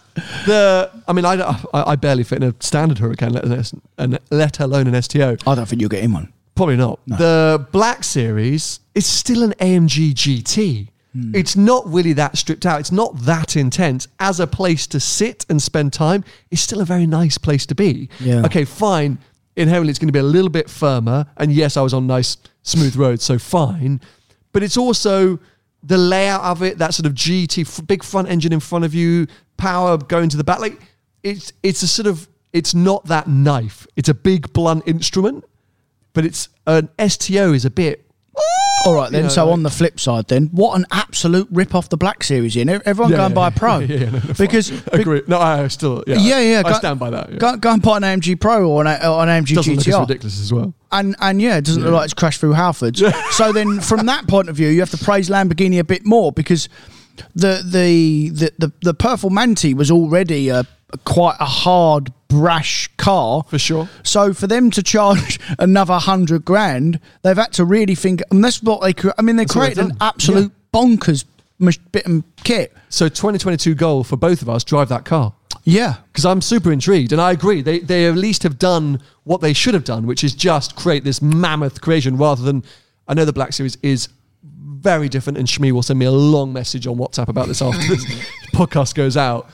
the, I mean, I, I, I barely fit in a standard Huracan, let, alone- and let alone an S T O. I don't think you'll get in one. Probably not. The Black Series is still an A M G G T. It's not really that stripped out. It's not that intense. As a place to sit and spend time, it's still a very nice place to be. Yeah. Okay, fine. Inherently, it's going to be a little bit firmer. And yes, I was on nice, smooth roads, so fine. But it's also the layout of it, that sort of G T, f- big front engine in front of you, power going to the back. Like, it's it's a sort of, it's not that knife. It's a big, blunt instrument. But it's an S T O is a bit. All right, then. You know, so like- on the flip side, then, what an absolute rip off the Black Series in. Everyone Yeah, go and yeah, buy a yeah. Pro. Yeah, yeah, no, no, because fine. Agree. No, I still. Yeah, yeah, yeah, I go, stand by that. Yeah. Go, go and buy an A M G Pro or an, or an A M G Doesn't G look T as R. ridiculous as well. And and yeah, it doesn't look like it's crashed through Halfords. So then, from that point of view, you have to praise Lamborghini a bit more, because the the the the, the Performante was already a, a quite a hard, brash car For sure. So for them to charge another hundred grand, they've had to really think. And that's what they. cre- I mean, they That's what they've created an done. absolute bonkers mach- bit and kit. So twenty twenty-two goal for both of us: drive that car. Yeah. Because I'm super intrigued, and I agree. They they at least have done what they should have done, which is just create this mammoth creation rather than. I know the Black Series is very different, and Shmi will send me a long message on WhatsApp about this after this podcast goes out.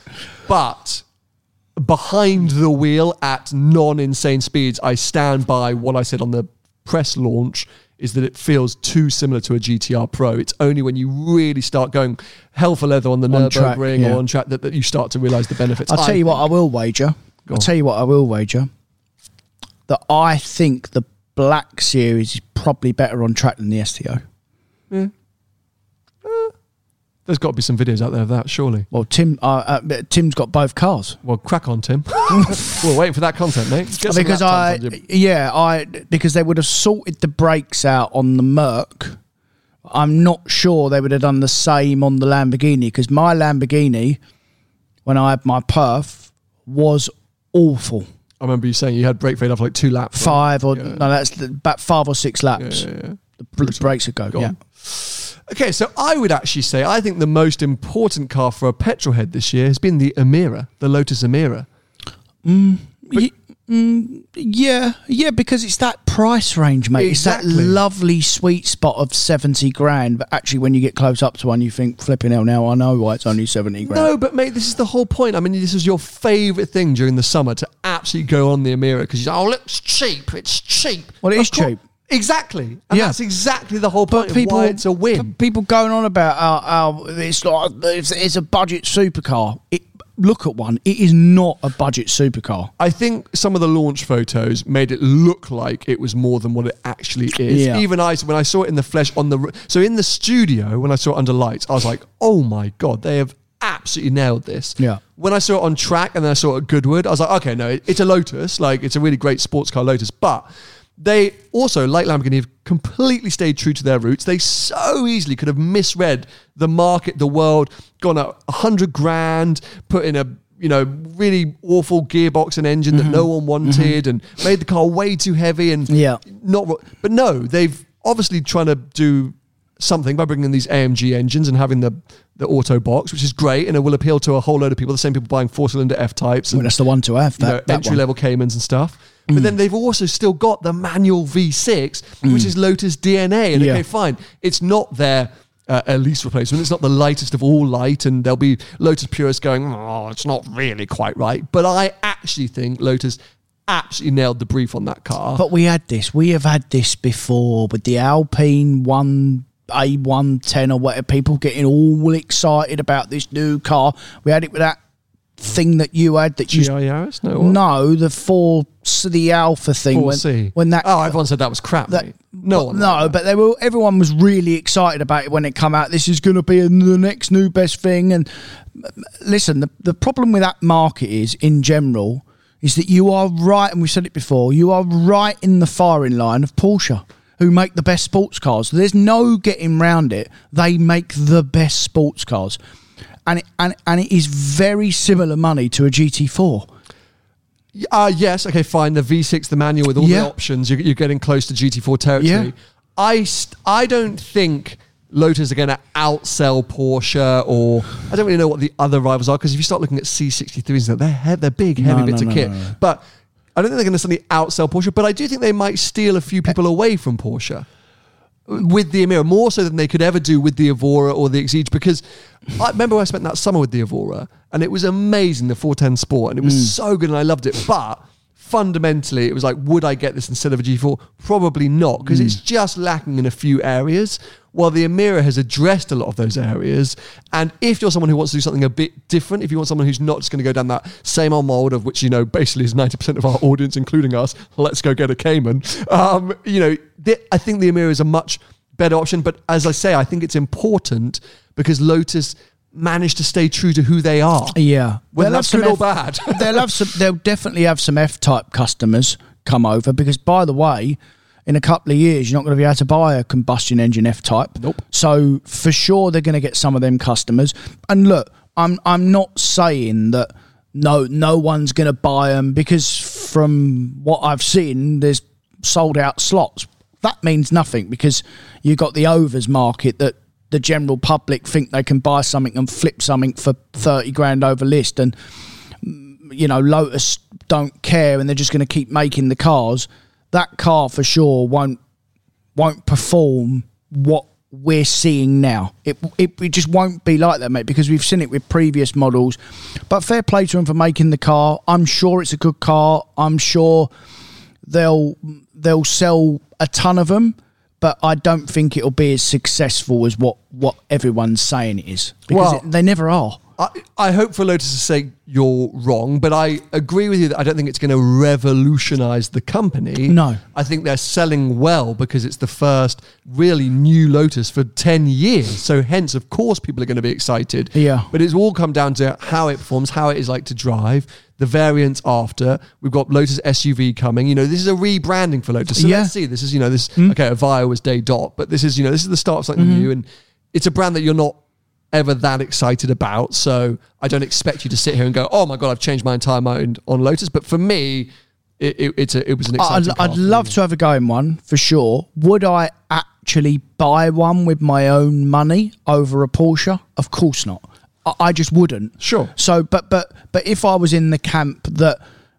But behind the wheel at non-insane speeds, I stand by what I said on the press launch, is that it feels too similar to a G T R Pro. It's only when you really start going hell for leather on the On track, Nürburgring yeah. or on track that, that you start to realise the benefits. I'll I tell you what I think. will wager. Go I'll on. tell you what I will wager. That I think the Black Series is probably better on track than the S T O. There's got to be some videos out there of that, surely. Well, Tim, uh, uh, Tim's got both cars. Well, crack on, Tim. We're waiting for that content, mate. Get some Because lap I, times on you. yeah, I because they would have sorted the brakes out on the Merc. I'm not sure they would have done the same on the Lamborghini, because my Lamborghini, when I had my Perf, was awful. I remember you saying you had brake fade after like two laps. right? Five or Yeah. no, that's the- about five or six laps. Yeah, yeah, yeah. The, the brakes would go. Go yeah. on. Okay, so I would actually say I think the most important car for a petrol head this year has been the Emira, the Lotus Emira. Ye- mm, yeah, yeah, because it's that price range, mate. Exactly. It's that lovely sweet spot of seventy grand. But actually, when you get close up to one, you think, flipping hell, now I know why it's only seventy grand. No, but mate, this is the whole point. I mean, this is your favourite thing during the summer, to absolutely go on the Emira because you say, oh, look, it's cheap, it's cheap. Well, it Of is cour- cheap. Exactly. And Yeah. that's exactly the whole point But people, of why it's a win. p- people going on about how, how it's like it's, it's a budget supercar. It, look at one. It is not a budget supercar. I think some of the launch photos made it look like it was more than what it actually is. Yeah. Even I, when I saw it in the flesh on the, r- so in the studio, when I saw it under lights, I was like, oh my God, they have absolutely nailed this. Yeah. When I saw it on track and then I saw it at Goodwood, I was like, okay, no, it, it's a Lotus. Like, it's a really great sports car Lotus. But they also, like Lamborghini, have completely stayed true to their roots. They so easily could have misread the market, the world, gone a hundred grand, put in a, you know, really awful gearbox and engine that no one wanted, and made the car way too heavy and Yeah. not. But no, they've obviously trying to do something by bringing in these A M G engines and having the the auto box, which is great, and it will appeal to a whole load of people. The same people buying four cylinder F types. Well, And, that's the one to have. you know, That, that entry one. level Caymans and stuff. But then they've also still got the manual V six, which is Lotus D N A. And Yeah. okay, fine, it's not their uh, Elise replacement. It's not the lightest of all light, and there'll be Lotus purists going, oh, it's not really quite right. But I actually think Lotus absolutely nailed the brief on that car. But we had this. We have had this before with the Alpine one A one ten or whatever. People getting all excited about this new car. We had it with that thing that you had that you G R Yaris? No, what? no the four the Alpha thing four C. when, when that oh everyone said that was crap that, mate. no but, no that. but they were everyone was really excited about it when it came out. This is going to be the next new best thing. And listen, the, the problem with that market is in general is that you are right, and we've said it before, you are right in the firing line of Porsche, who make the best sports cars. There's no getting round it. They make the best sports cars. And it, and and it is very similar money to a G T four. Uh, yes, okay, fine. The V six, the manual with all Yeah. the options, you're, you're getting close to G T four territory. Yeah. I, st- I don't think Lotus are going to outsell Porsche, or I don't really know what the other rivals are, because if you start looking at C sixty-threes, they're, he- they're big, heavy No, bits no, of no, kit. no, no. But I don't think they're going to suddenly outsell Porsche, but I do think they might steal a few people away from Porsche with the Emira, more so than they could ever do with the Evora or the Exige, because I remember I spent that summer with the Evora, and it was amazing, the four ten Sport, and it was Mm. so good, and I loved it. But fundamentally, it was like, would I get this instead of a G four? Probably not, because Mm. it's just lacking in a few areas, while the Emira has addressed a lot of those areas. And if you're someone who wants to do something a bit different, if you want someone who's not just going to go down that same old mold of which, you know, basically is ninety percent of our audience, including us, let's go get a Cayman, um, you know, th- I think the Emira is a much better option. But as I say, I think it's important because Lotus managed to stay true to who they are. Yeah. Whether They'll that's have good or some bad. F- they'll have some. They'll definitely have some F-type customers come over, because, by the way, in a couple of years, you're not going to be able to buy a combustion engine F-type. Nope. So for sure, they're going to get some of them customers. And look, I'm I'm not saying that no no one's going to buy them, because from what I've seen, there's sold out slots. That means nothing, because you've got the overs market that the general public think they can buy something and flip something for thirty grand over list, and you know Lotus don't care, and they're just going to keep making the cars. That car for sure won't won't perform what we're seeing now. It, it it just won't be like that, mate, because we've seen it with previous models. But fair play to them for making the car. I'm sure it's a good car. I'm sure they'll they'll sell a ton of them, but I don't think it'll be as successful as what, what everyone's saying it is, because Well, it, they never are. I, I hope for Lotus' sake you're wrong, but I agree with you that I don't think it's going to revolutionise the company. No. I think they're selling well because it's the first really new Lotus for ten years. So hence, of course, people are going to be excited. Yeah. But it's all come down to how it performs, how it is like to drive, the variants after. We've got Lotus S U V coming. You know, this is a rebranding for Lotus. So Yeah. let's see. This is, you know, this, Mm. okay, Avaya was day dot, but this is, you know, this is the start of something Mm-hmm. new. And it's a brand that you're not ever that excited about, so I don't expect you to sit here and go, oh my god, I've changed my entire mind on Lotus. But for me, it, it, it's a, it was an exciting I'd, car I'd for love me. to have a go in one, for sure. Would I actually buy one with my own money over a Porsche? Of course not. I, I just wouldn't. Sure. So, but but but if I was in the camp that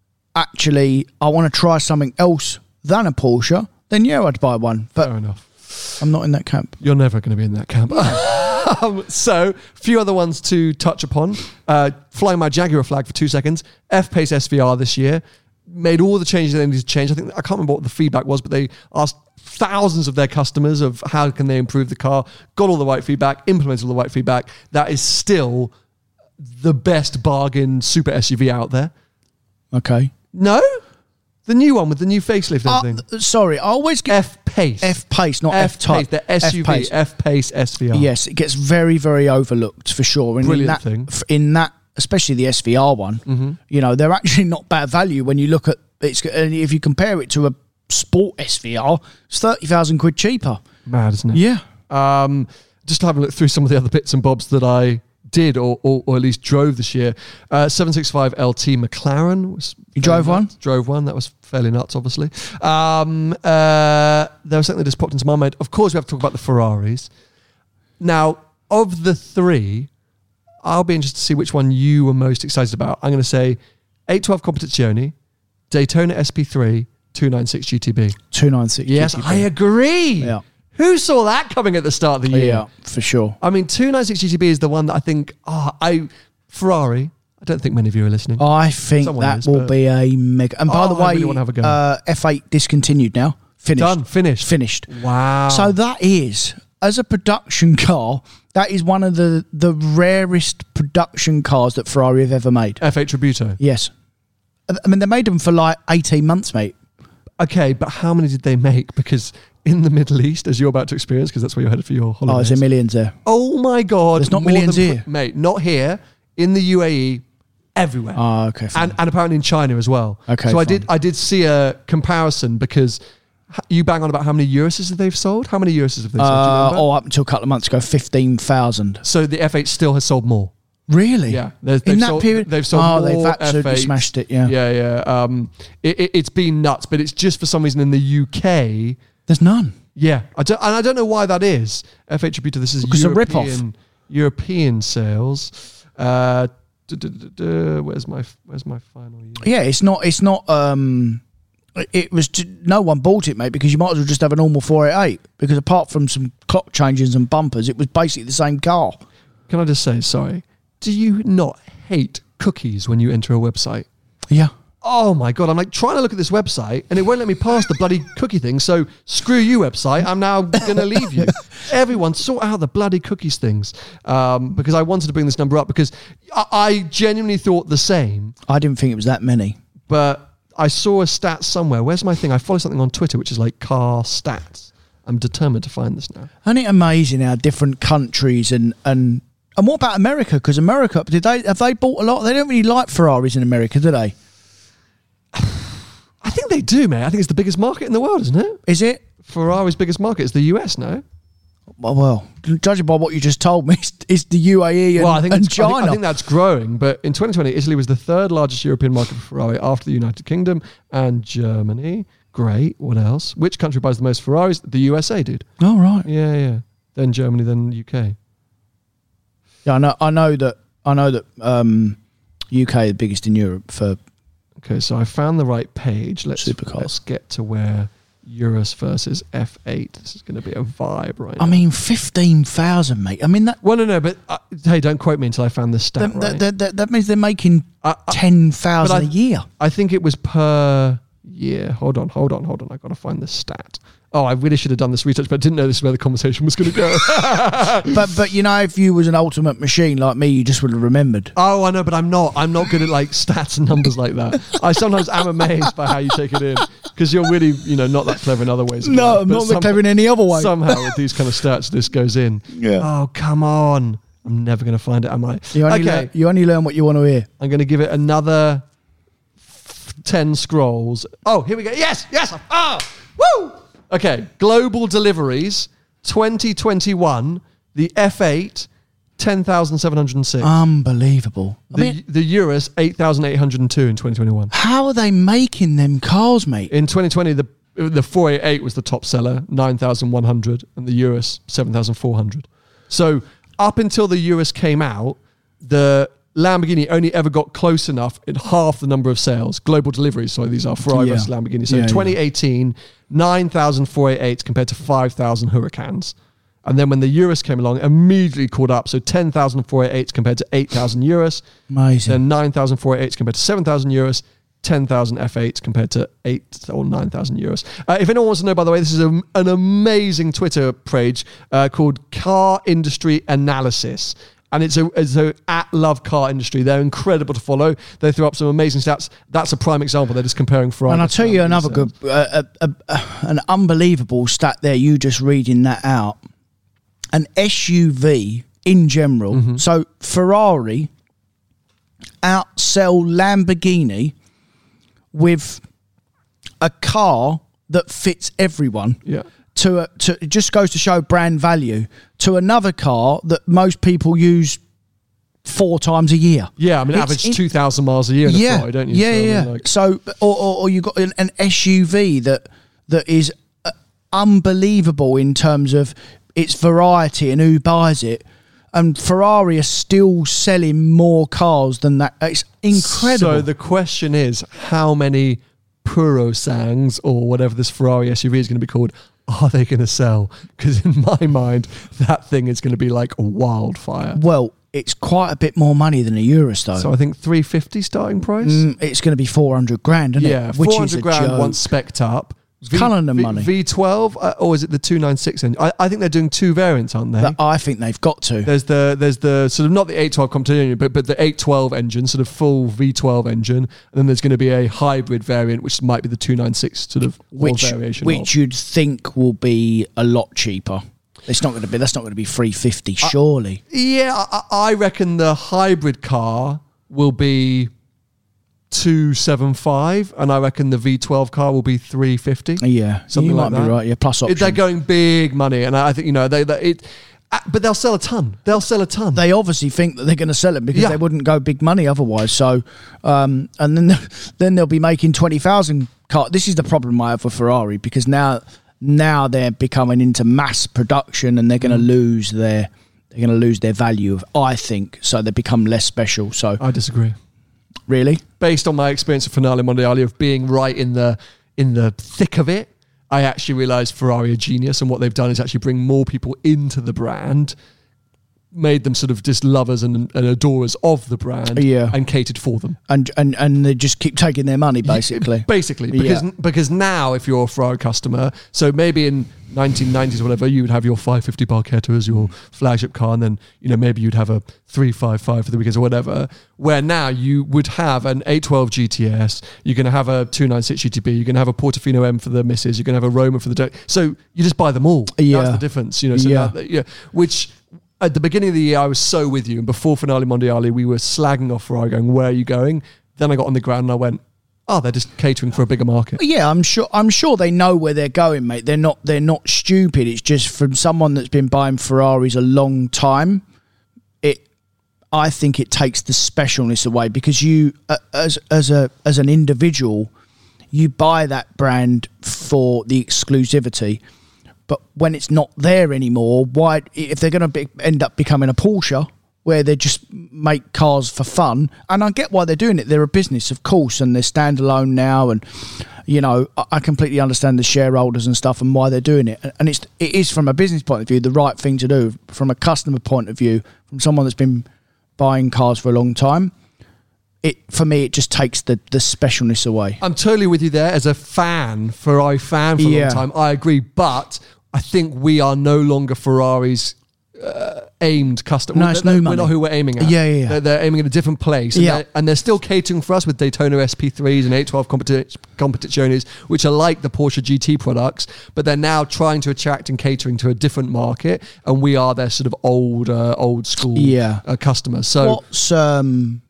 actually I want to try something else than a Porsche, then yeah, I'd buy one. But Fair enough. I'm not in that camp. You're never going to be in that camp. um, so, a few other ones to touch upon. Uh, flying my Jaguar flag for two seconds. F-Pace S V R this year. Made all the changes they needed to change. I think, I can't remember what the feedback was, but they asked thousands of their customers of how can they improve the car. Got all the right feedback, implemented all the right feedback. That is still the best bargain super S U V out there. Okay. No? The new one with the new facelift and Uh, everything. sorry, I always get F-Pace. F-Pace, not F-Pace, F-Type. the S U V, F-Pace. F-Pace S V R. Yes, it gets very, very overlooked for sure. And Brilliant in that, thing. f- in that, especially the S V R one, Mm-hmm. you know, they're actually not bad value when you look at it's. And if you compare it to a sport S V R, it's thirty thousand quid cheaper. Mad, isn't it? Yeah, Um, just having a look through some of the other bits and bobs that I did or, or, or at least drove this year. Uh, seven sixty-five L T McLaren. Was You drove fairly one? nuts. Drove one. That was fairly nuts, obviously. Um, uh, there was something that just popped into my mind. Of course, we have to talk about the Ferraris. Now, of the three, I'll be interested to see which one you were most excited about. I'm going to say eight twelve Competizione, Daytona S P three, two ninety-six G T B. two ninety-six. Yes, G T B. I agree. Yeah. Who saw that coming at the start of the year? Yeah, for sure. I mean, two ninety-six G T B is the one that I think, oh, I Ferrari. I don't think many of you are listening. I think Someone that is, will but- be a mega. And by Oh, the I way, really wanna have a go. uh, F eight discontinued now. Finished. Done. Finished. Finished. Wow. So that is, as a production car, that is one of the, the rarest production cars that Ferrari have ever made. F eight Tributo. Yes. I mean, they made them for like eighteen months, mate. Okay, but how many did they make? Because in the Middle East, as you're about to experience, because that's where you're headed for your holidays. Oh, there's a millions there. Oh my God. There's not more millions than- here. Mate, not here. In the U A E, everywhere. Oh, okay. Fine. and, and apparently in China as well. Okay, So I fine. did I did see a comparison because h- you bang on about how many Uruses they've sold. How many Uruses have they sold? Do you uh, remember? oh, up until a couple of months ago, fifteen thousand. So the F eight still has sold more. Really? Yeah, There's- In they've that sold, period? they've sold oh, more they've absolutely F eights. smashed it, yeah. yeah, yeah. Um, it, it, it's been nuts, but it's just for some reason in the U K. There's none. Yeah, I don't, and I don't know why that is. F eight Tributo. This is Because a European, rip-off. European sales. Uh, duh, duh, duh, duh, where's my Where's my final year? Yeah, it's not. It's not. Um, it was. Just, no one bought it, mate, because you might as well just have a normal four eighty-eight. Because apart from some clock changes and bumpers, it was basically the same car. Can I just say, sorry? Do you not hate cookies when you enter a website? Yeah. Oh my God, I'm like trying to look at this website and it won't let me pass the bloody cookie thing. So screw you, website. I'm now going to leave you. Everyone sort out the bloody cookies things. Um, because I wanted to bring this number up because I, I genuinely thought the same, I didn't think it was that many. but I saw a stat somewhere. Where's my thing? I follow something on Twitter, which is like car stats. I'm determined to find this now. Isn't it amazing how different countries and and and what about America? Because America, did they have they bought a lot? They don't really like Ferraris in America, do they? I think they do, mate. I think it's the biggest market in the world, isn't it? Is it? Ferrari's biggest market is the U S, no? Well, well, judging by what you just told me, it's, it's the U A E and, well, I think, and it's, I think- China. I think that's growing. But in twenty twenty, Italy was the third largest European market for Ferrari after the United Kingdom and Germany. Great. What else? Which country buys the most Ferraris? The U S A, dude. oh right. Yeah, yeah. Then Germany, then U K. Yeah, I know. I know that. I know that. Um, U K the biggest in Europe for. Okay, so I found the right page. Let's, Supercars. let's get to where Urus versus F eight. This is going to be a vibe right I now. mean, fifteen thousand, mate. I mean that. Well, no, no, but uh, hey, don't quote me until I found the stat That, right. that, that, that means they're making I- I- ten but thousand I- a year. I think it was per year. Hold on, hold on, hold on. I got to find the stat. Oh, I really should have done this research, but I didn't know this is where the conversation was going to go. But but you know, if you was an ultimate machine like me, you just would have remembered. Oh, I know, but I'm not. I'm not good at like stats and numbers like that. I sometimes am amazed by how you take it in because you're really, you know, not that clever in other ways. of No, life, I'm but not some- clever in any other way. Somehow with these kind of stats, this goes in. Yeah. Oh, come on. I'm never going to find it, am I? You only, Okay, learn, you only learn what you want to hear. I'm going to give it another f- ten scrolls. Oh, here we go. Yes, yes. Ah, woo. Okay, global deliveries, twenty twenty-one, the F eight, ten thousand seven hundred six. Unbelievable. I the, mean, the Urus, eight thousand eight hundred two in twenty twenty-one. how are they making them cars, mate? In twenty twenty, the the four eighty-eight was the top seller, nine thousand one hundred, and the Urus, seven thousand four hundred. So up until the Urus came out, the Lamborghini only ever got close enough in half the number of sales, global deliveries. So these are Ferrari Yeah. versus Lamborghini. So Yeah, in yeah. twenty eighteen, nine thousand four eighty-eights compared to five thousand Huracans. And then when the Urus came along, immediately caught up. So ten thousand four eighty-eights compared to eight thousand Urus. Amazing. Then nine thousand four eighty-eights compared to seven thousand Urus. ten thousand F eights compared to eight or nine thousand euros. Uh, if anyone wants to know, by the way, this is a, an amazing Twitter page uh, called Car Industry Analysis. And it's a, it's a at Love Car Industry. They're incredible to follow. They throw up some amazing stats. That's a prime example. They're just comparing Ferrari. And I'll to tell you Lamborghini another sales. good, uh, uh, uh, an unbelievable stat there. You just reading that out. An S U V in general. Mm-hmm. So Ferrari outsell Lamborghini with a car that fits everyone. Yeah. To, a, to it just goes to show brand value to another car that most people use four times a year. Yeah, I mean, It's average in- two thousand miles a year in a yeah, Ferrari, don't you? Yeah, So, I mean, yeah. like- So, or, or, or you got an, an S U V that that is uh, unbelievable in terms of its variety and who buys it. And Ferrari are still selling more cars than that. It's incredible. So the question is, how many Purosangs or whatever this Ferrari S U V is going to be called are they going to sell? Because in my mind, that thing is going to be like a wildfire. Well, it's quite a bit more money than a Eurostone. So I think three fifty starting price. Mm, it's going to be four hundred grand, isn't Yeah, it? four Which hundred is a grand joke. once spec'd up. It's Cullinan v, money. V twelve, uh, or is it the two ninety-six engine? I, I think they're doing two variants, aren't they? That I think they've got to. There's the there's the sort of not the eight twelve competition, but but the eight twelve engine, sort of full V twelve engine, and then there's going to be a hybrid variant, which might be the two ninety-six sort of which variation. which of. you'd think will be a lot cheaper. It's not going to be. That's not going to be three fifty, surely. Yeah, I, I reckon the hybrid car will be two seventy-five, and I reckon the V twelve car will be three fifty. Yeah, something you like might that. be right. Yeah, plus option. They're going big money, and I think you know they, they it. But they'll sell a ton. They'll sell a ton. They obviously think that they're going to sell it because Yeah. they wouldn't go big money otherwise. So, um, and then then they'll be making twenty thousand cars. This is the problem I have with Ferrari because now now they're becoming into mass production and they're going to Mm. lose their they're going to lose their value. Of, I think so. They become less special. So I disagree. really, Based on my experience of Finale Mondiali of being right in the in the thick of it, I actually realised Ferrari are genius, and what they've done is actually bring more people into the brand, made them sort of just lovers and, and adorers of the brand, Yeah. and catered for them. and and and they just keep taking their money basically. Basically, because Yeah. because now if you're a Ferrari customer, so maybe in nineteen nineties or whatever, you would have your five fifty Barchetta as your flagship car, and then you know maybe you'd have a three fifty-five for the weekends or whatever. Where now you would have an eight twelve G T S, you're going to have a two ninety-six G T B, you're going to have a Portofino M for the missus, you're going to have a Roma for the do- so you just buy them all. Yeah. That's the difference, you know. So Yeah. that, yeah, which. At the beginning of the year, I was so with you, and before Finale Mondiali, we were slagging off Ferrari, going, "Where are you going?" Then I got on the ground and I went, "Oh, they're just catering for a bigger market." Yeah, I'm sure. I'm sure they know where they're going, mate. They're not. They're not stupid. It's just from someone that's been buying Ferraris a long time. It, I think, it takes the specialness away because you, uh, as as a as an individual, you buy that brand for the exclusivity. But when it's not there anymore, why? If they're going to be, end up becoming a Porsche, where they just make cars for fun, and I get why they're doing it. They're a business, of course, and they're standalone now, and you know I, I completely understand the shareholders and stuff and why they're doing it. And it's it is from a business point of view the right thing to do. From a customer point of view, from someone that's been buying cars for a long time, it for me it just takes the the specialness away. I'm totally with you there. As a fan, Ferrari fan for a Yeah. long time, I agree. But I think we are no longer Ferrari's uh, aimed customer. No, we're, it's they're- new we're money. not who we're aiming at. Yeah, yeah, yeah. They're, they're aiming at a different place. And, Yeah. they're, and they're still catering for us with Daytona S P threes and eight twelve competi- Competiciones, which are like the Porsche G T products, but they're now trying to attract and catering to a different market. And we are their sort of old, uh, old school Yeah. uh, customer. So What's um,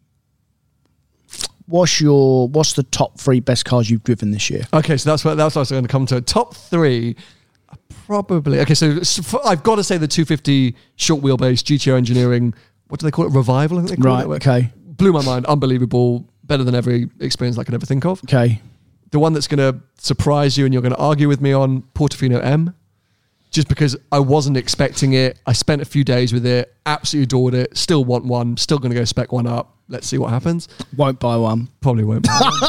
what's your what's the top three best cars you've driven this year? Okay, so that's what that's what I was going to come to. Top three, probably. Okay, so s- f- I've got to say the two fifty short wheelbase G T O Engineering. What do they call it? Revival, I think they call Right. it. Okay. Blew my mind. Unbelievable. Better than every experience I could ever think of. Okay. The one that's going to surprise you and you're going to argue with me on, Portofino M. Just because I wasn't expecting it. I spent a few days with it. Absolutely adored it. Still want one. Still going to go spec one up. Let's see what happens. Won't buy one. Probably won't.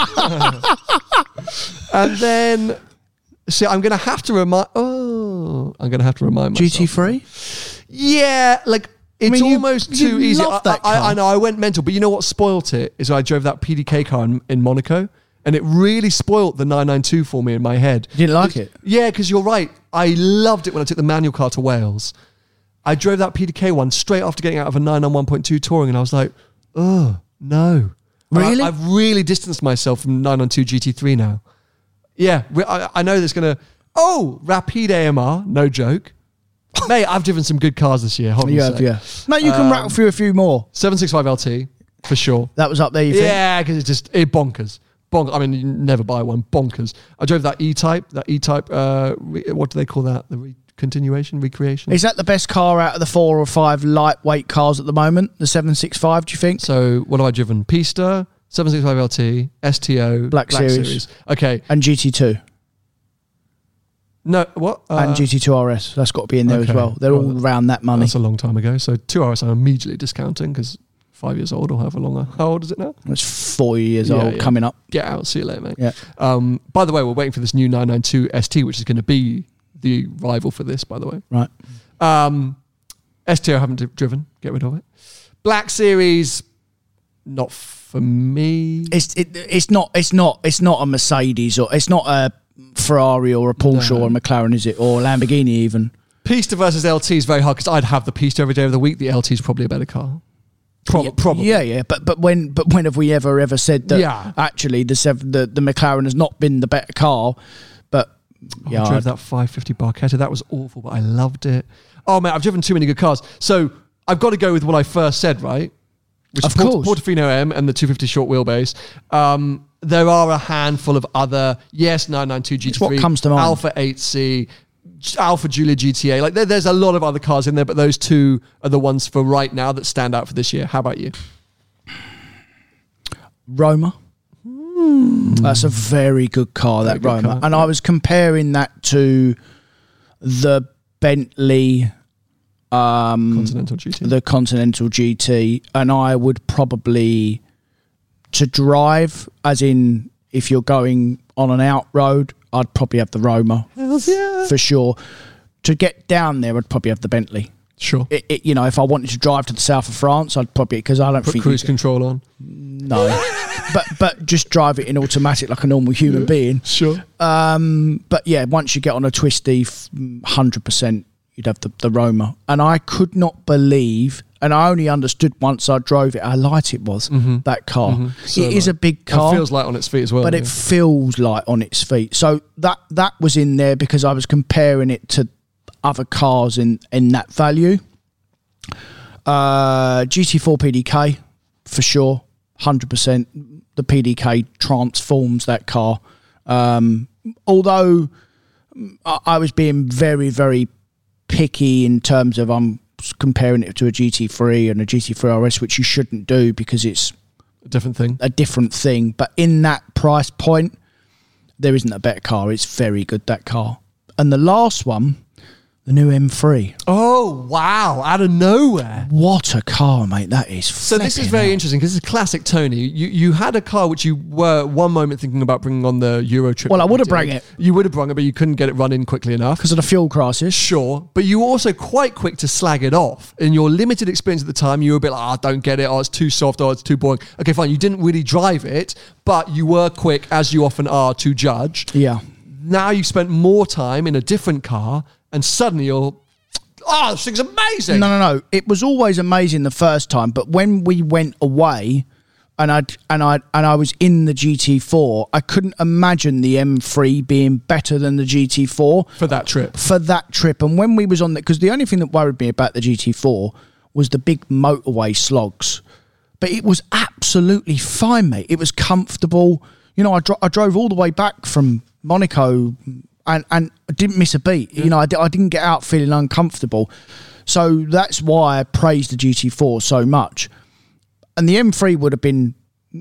And then, see, I'm going to have to remind. Oh, I'm going to have to remind myself. G T three? Yeah, like it's mean, you- almost you too easy. love I, that I, car. I know I went mental, but you know what spoilt it is I drove that P D K car in, in Monaco, and it really spoilt the nine ninety-two for me in my head. You didn't like it? Yeah, because you're right. I loved it when I took the manual car to Wales. I drove that P D K one straight after getting out of a nine nine one point two touring, and I was like, oh no. And I- Really? I've really distanced myself from nine ninety-two G T three now. Yeah, re- I, I know there's going to... Oh, Rapide A M R, no joke. Mate, I've driven some good cars this year. Hold on You a have, sec. yeah. Mate, you can Um, rattle through a few more. seven sixty-five L T, for sure. That was up there, you think? Yeah, because it's just it bonkers. Bonk. I mean, you never buy one. Bonkers. I drove that E-Type. That E-Type. Uh, re- what do they call that? The re- continuation, recreation. Is that the best car out of the four or five lightweight cars at the moment? The seven sixty-five, do you think? So what have I driven? Pista, seven sixty-five L T, S T O, Black Series. Okay. And G T two. No, what? Uh, And G T two R S. That's got to be in there okay. as well. They're all Well, around that money. That's a long time ago. So two R S I'm immediately discounting because five years old or however long. How old is it now? It's four years Yeah, old yeah. coming up. Get out. See you later, mate. Yeah. Um, by the way, we're waiting for this new nine ninety-two S T, which is going to be the rival for this, by the way. Right. Um, S T O haven't d- driven. Get rid of it. Black Series, not for me. It's it, it's not it's not it's not a Mercedes or it's not a Ferrari or a Porsche No. or a McLaren, is it? Or a Lamborghini even. Pista versus L T is very hard because I'd have the Pista every day of the week. The L T is probably a better car. Pro- yeah, probably. Yeah, yeah. But but when but when have we ever ever said that? Yeah. Actually, the seven, the the McLaren has not been the better car, but Oh, yeah, I drove I'd- that five fifty Barchetta. That was awful, but I loved it. Oh man, I've driven too many good cars. So I've got to go with what I first said, right? Which Of is Port- course. Portofino M and the two fifty short wheelbase. Um, there are a handful of other, yes, nine ninety-two G T three, It's what comes to mind. Alpha eight C, Alpha Giulia G T A. Like there, there's a lot of other cars in there, but those two are the ones for right now that stand out for this year. How about you? Roma. That's a very good car, that Very good Roma. car, And yeah. I was comparing that to the Bentley, um, Continental G T. the Continental G T, and I would probably, to drive, as in if you're going on an out road, I'd probably have the Roma Hells yeah. for sure. To get down there, I'd probably have the Bentley. Sure. It, it, you know, if I wanted to drive to the south of France, I'd probably, because I don't Put think cruise you- control on. no, but but just drive it in automatic like a normal human being. Sure. Um, but yeah, once you get on a twisty, hundred percent, you'd have the, the Roma. And I could not believe, and I only understood once I drove it how light it was. That car, So it is light. a big It car, feels light on its feet as well. but yeah. it feels light on its feet. So that that was in there because I was comparing it to other cars in in that value. Uh, G T four P D K for sure, one hundred percent. The P D K transforms that car. Um, although I, I was being very, very picky in terms of I'm comparing it to a G T three and a G T three R S, which you shouldn't do because it's a different thing. a different thing. But in that price point, there isn't a better car. It's very good, that car. And the last one, the new M three. Oh, wow. Out of nowhere. What a car, mate. That is So this is flipping very hell. interesting because it's classic Tony. You you had a car which you were one moment thinking about bringing on the Euro trip. Well, I that would you have brought did. it. You would have brought it, but you couldn't get it running quickly enough. Because of the fuel crisis. Sure, but you were also quite quick to slag it off. In your limited experience at the time, you were a bit like, oh, I don't get it. Oh, it's too soft. Oh, it's too boring. Okay, fine. You didn't really drive it, but you were quick, as you often are, to judge. Yeah. Now you've spent more time in a different car, and suddenly you're, oh, this thing's amazing. No, no, no. It was always amazing the first time, but when we went away and I and I and I was in the G T four, I couldn't imagine the M three being better than the G T four For that trip. for that trip. And when we was on that, because the only thing that worried me about the G T four was the big motorway slogs, but it was absolutely fine, mate. It was comfortable. You know, I, dro- I drove all the way back from Monaco and, and I didn't miss a beat. You know, I, di- I didn't get out feeling uncomfortable. So that's why I praised the G T four so much. And the M three would have been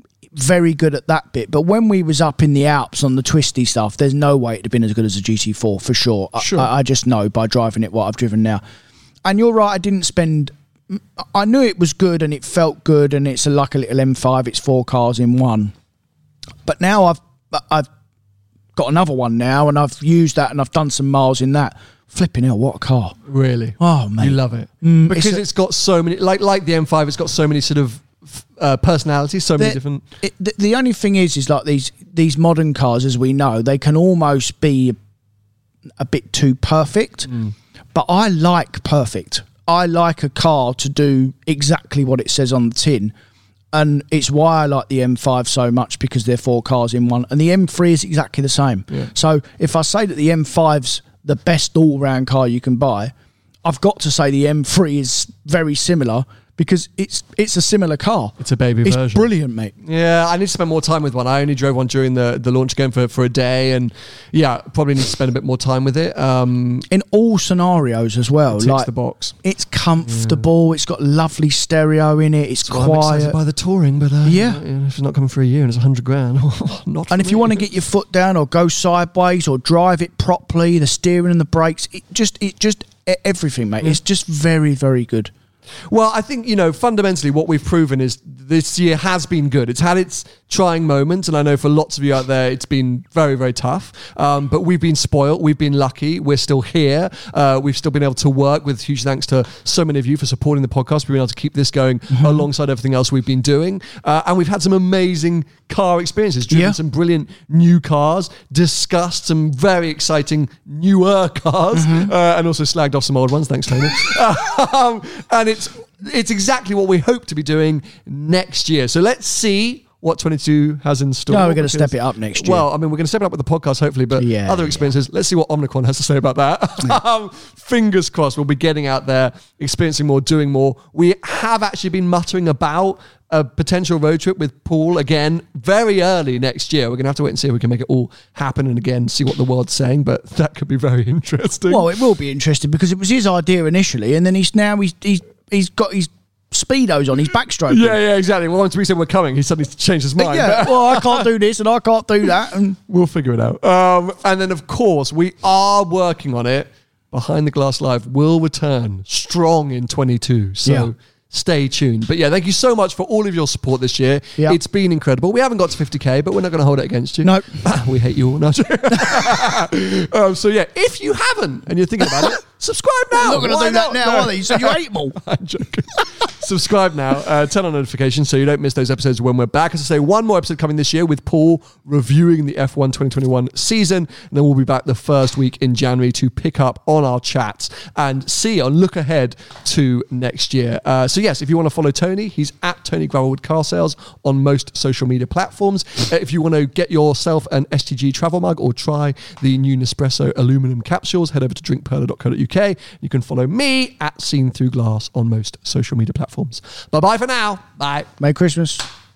very good at that bit. But when we was up in the Alps on the twisty stuff, there's no way it'd have been as good as a G T four for sure. I- Sure. I, I just know by driving it what I've driven now. And you're right, I didn't spend... I knew it was good and it felt good and it's like a little M five. It's four cars in one. But now I've I've got another one now and I've used that and I've done some miles in that. Flipping hell, what a car. Really? Oh, mate. You love it. Mm, because it's it's a- got so many, like like the M five, it's got so many sort of uh, personalities, so many The- different... It, the, the only thing is, is like these these modern cars, as we know, they can almost be a bit too perfect. But I like perfect. I like a car to do exactly what it says on the tin. And it's why I like the M five so much, because they're four cars in one. And the M three is exactly the same. Yeah. So if I say that the M five's the best all-round car you can buy, I've got to say the M three is very similar, because it's it's a similar car. It's a baby It's version. brilliant, mate. Yeah, I need to spend more time with one. I only drove one during the, the launch again for, for a day, and yeah, probably need to spend a bit more time with it. Um, In all scenarios as well. ticks Like the box. it's comfortable. It's got lovely stereo in it. It's Well, I'm excited quiet. by the touring, but uh, Yeah. you know, if it's not coming for a year and it's a hundred grand, not. And for if you me. want to get your foot down or go sideways or drive it properly, the steering and the brakes, it just it just e- everything, mate. It's just very very good. Well, I think, you know, fundamentally what we've proven is this year has been good. It's had its trying moments, and I know for lots of you out there, it's been very, very tough. Um, but we've been spoiled. We've been lucky. We're still here. Uh, we've still been able to work with huge thanks to so many of you for supporting the podcast. We've been able to keep this going mm-hmm. alongside everything else we've been doing. Uh, and we've had some amazing car experiences, driven yeah. some brilliant new cars, discussed some very exciting newer cars, mm-hmm. uh, and also slagged off some old ones. Thanks, Tony. um, and it's it's exactly what we hope to be doing next year. So let's see what twenty-two has in store. No, we're going to step it up next year. Well, I mean, we're going to step it up with the podcast, hopefully, but yeah, other experiences. Yeah. Let's see what Omnicron has to say about that. Yeah. um, fingers crossed, we'll be getting out there, experiencing more, doing more. We have actually been muttering about a potential road trip with Paul again very early next year. We're going to have to wait and see if we can make it all happen and again see what the world's saying, but that could be very interesting. Well, it will be interesting because it was his idea initially, and then he's now he's he's, he's got his Speedos on, he's backstroking. Yeah, yeah, exactly. Well, once we said we're coming, he suddenly changed his mind. Yeah, well, I can't do this and I can't do that. And we'll figure it out. Um, and then, of course, we are working on it. Behind the Glass Live will return strong in twenty-two. So yeah. stay tuned. But yeah, thank you so much for all of your support this year. Yep. It's been incredible. We haven't got to fifty K, but we're not going to hold it against you. Nope. We hate you all. No. um, so yeah, if you haven't and you're thinking about it, subscribe now. I'm not going to do that now, no. are they? You said you hate them all. I'm joking. Subscribe now. Uh, turn on notifications so you don't miss those episodes when we're back. As I say, one more episode coming this year with Paul reviewing the F one twenty twenty-one season. And then we'll be back the first week in January to pick up on our chats and see and look ahead to next year. Uh, so yes, if you want to follow Tony, he's at Tony Gravelwood Car Sales on most social media platforms. Uh, if you want to get yourself an S T G travel mug or try the new Nespresso aluminum capsules, head over to drink perla dot co dot uk. You can follow me at Seen Through Glass on most social media platforms. Bye-bye for now. Bye. Merry Christmas.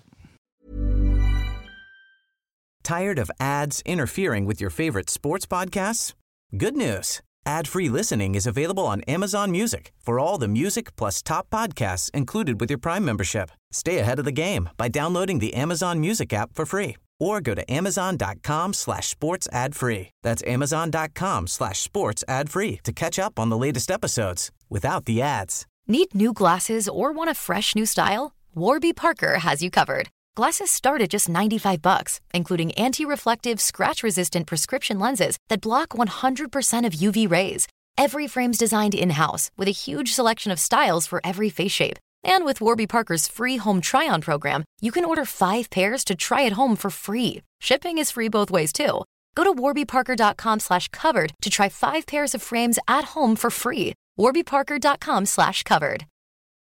Tired of ads interfering with your favorite sports podcasts? Good news. Ad-free listening is available on Amazon Music for all the music plus top podcasts included with your Prime membership. Stay ahead of the game by downloading the Amazon Music app for free or go to amazon.com slash sports ad free. That's amazon.com slash sports ad free to catch up on the latest episodes without the ads. Need new glasses or want a fresh new style? Warby Parker has you covered. Glasses start at just ninety-five bucks, including anti-reflective, scratch-resistant prescription lenses that block one hundred percent of U V rays. Every frame's designed in-house with a huge selection of styles for every face shape. And with Warby Parker's free home try-on program, you can order five pairs to try at home for free. Shipping is free both ways, too. Go to warbyparker.com slash covered to try five pairs of frames at home for free. warbyparker.com slash covered.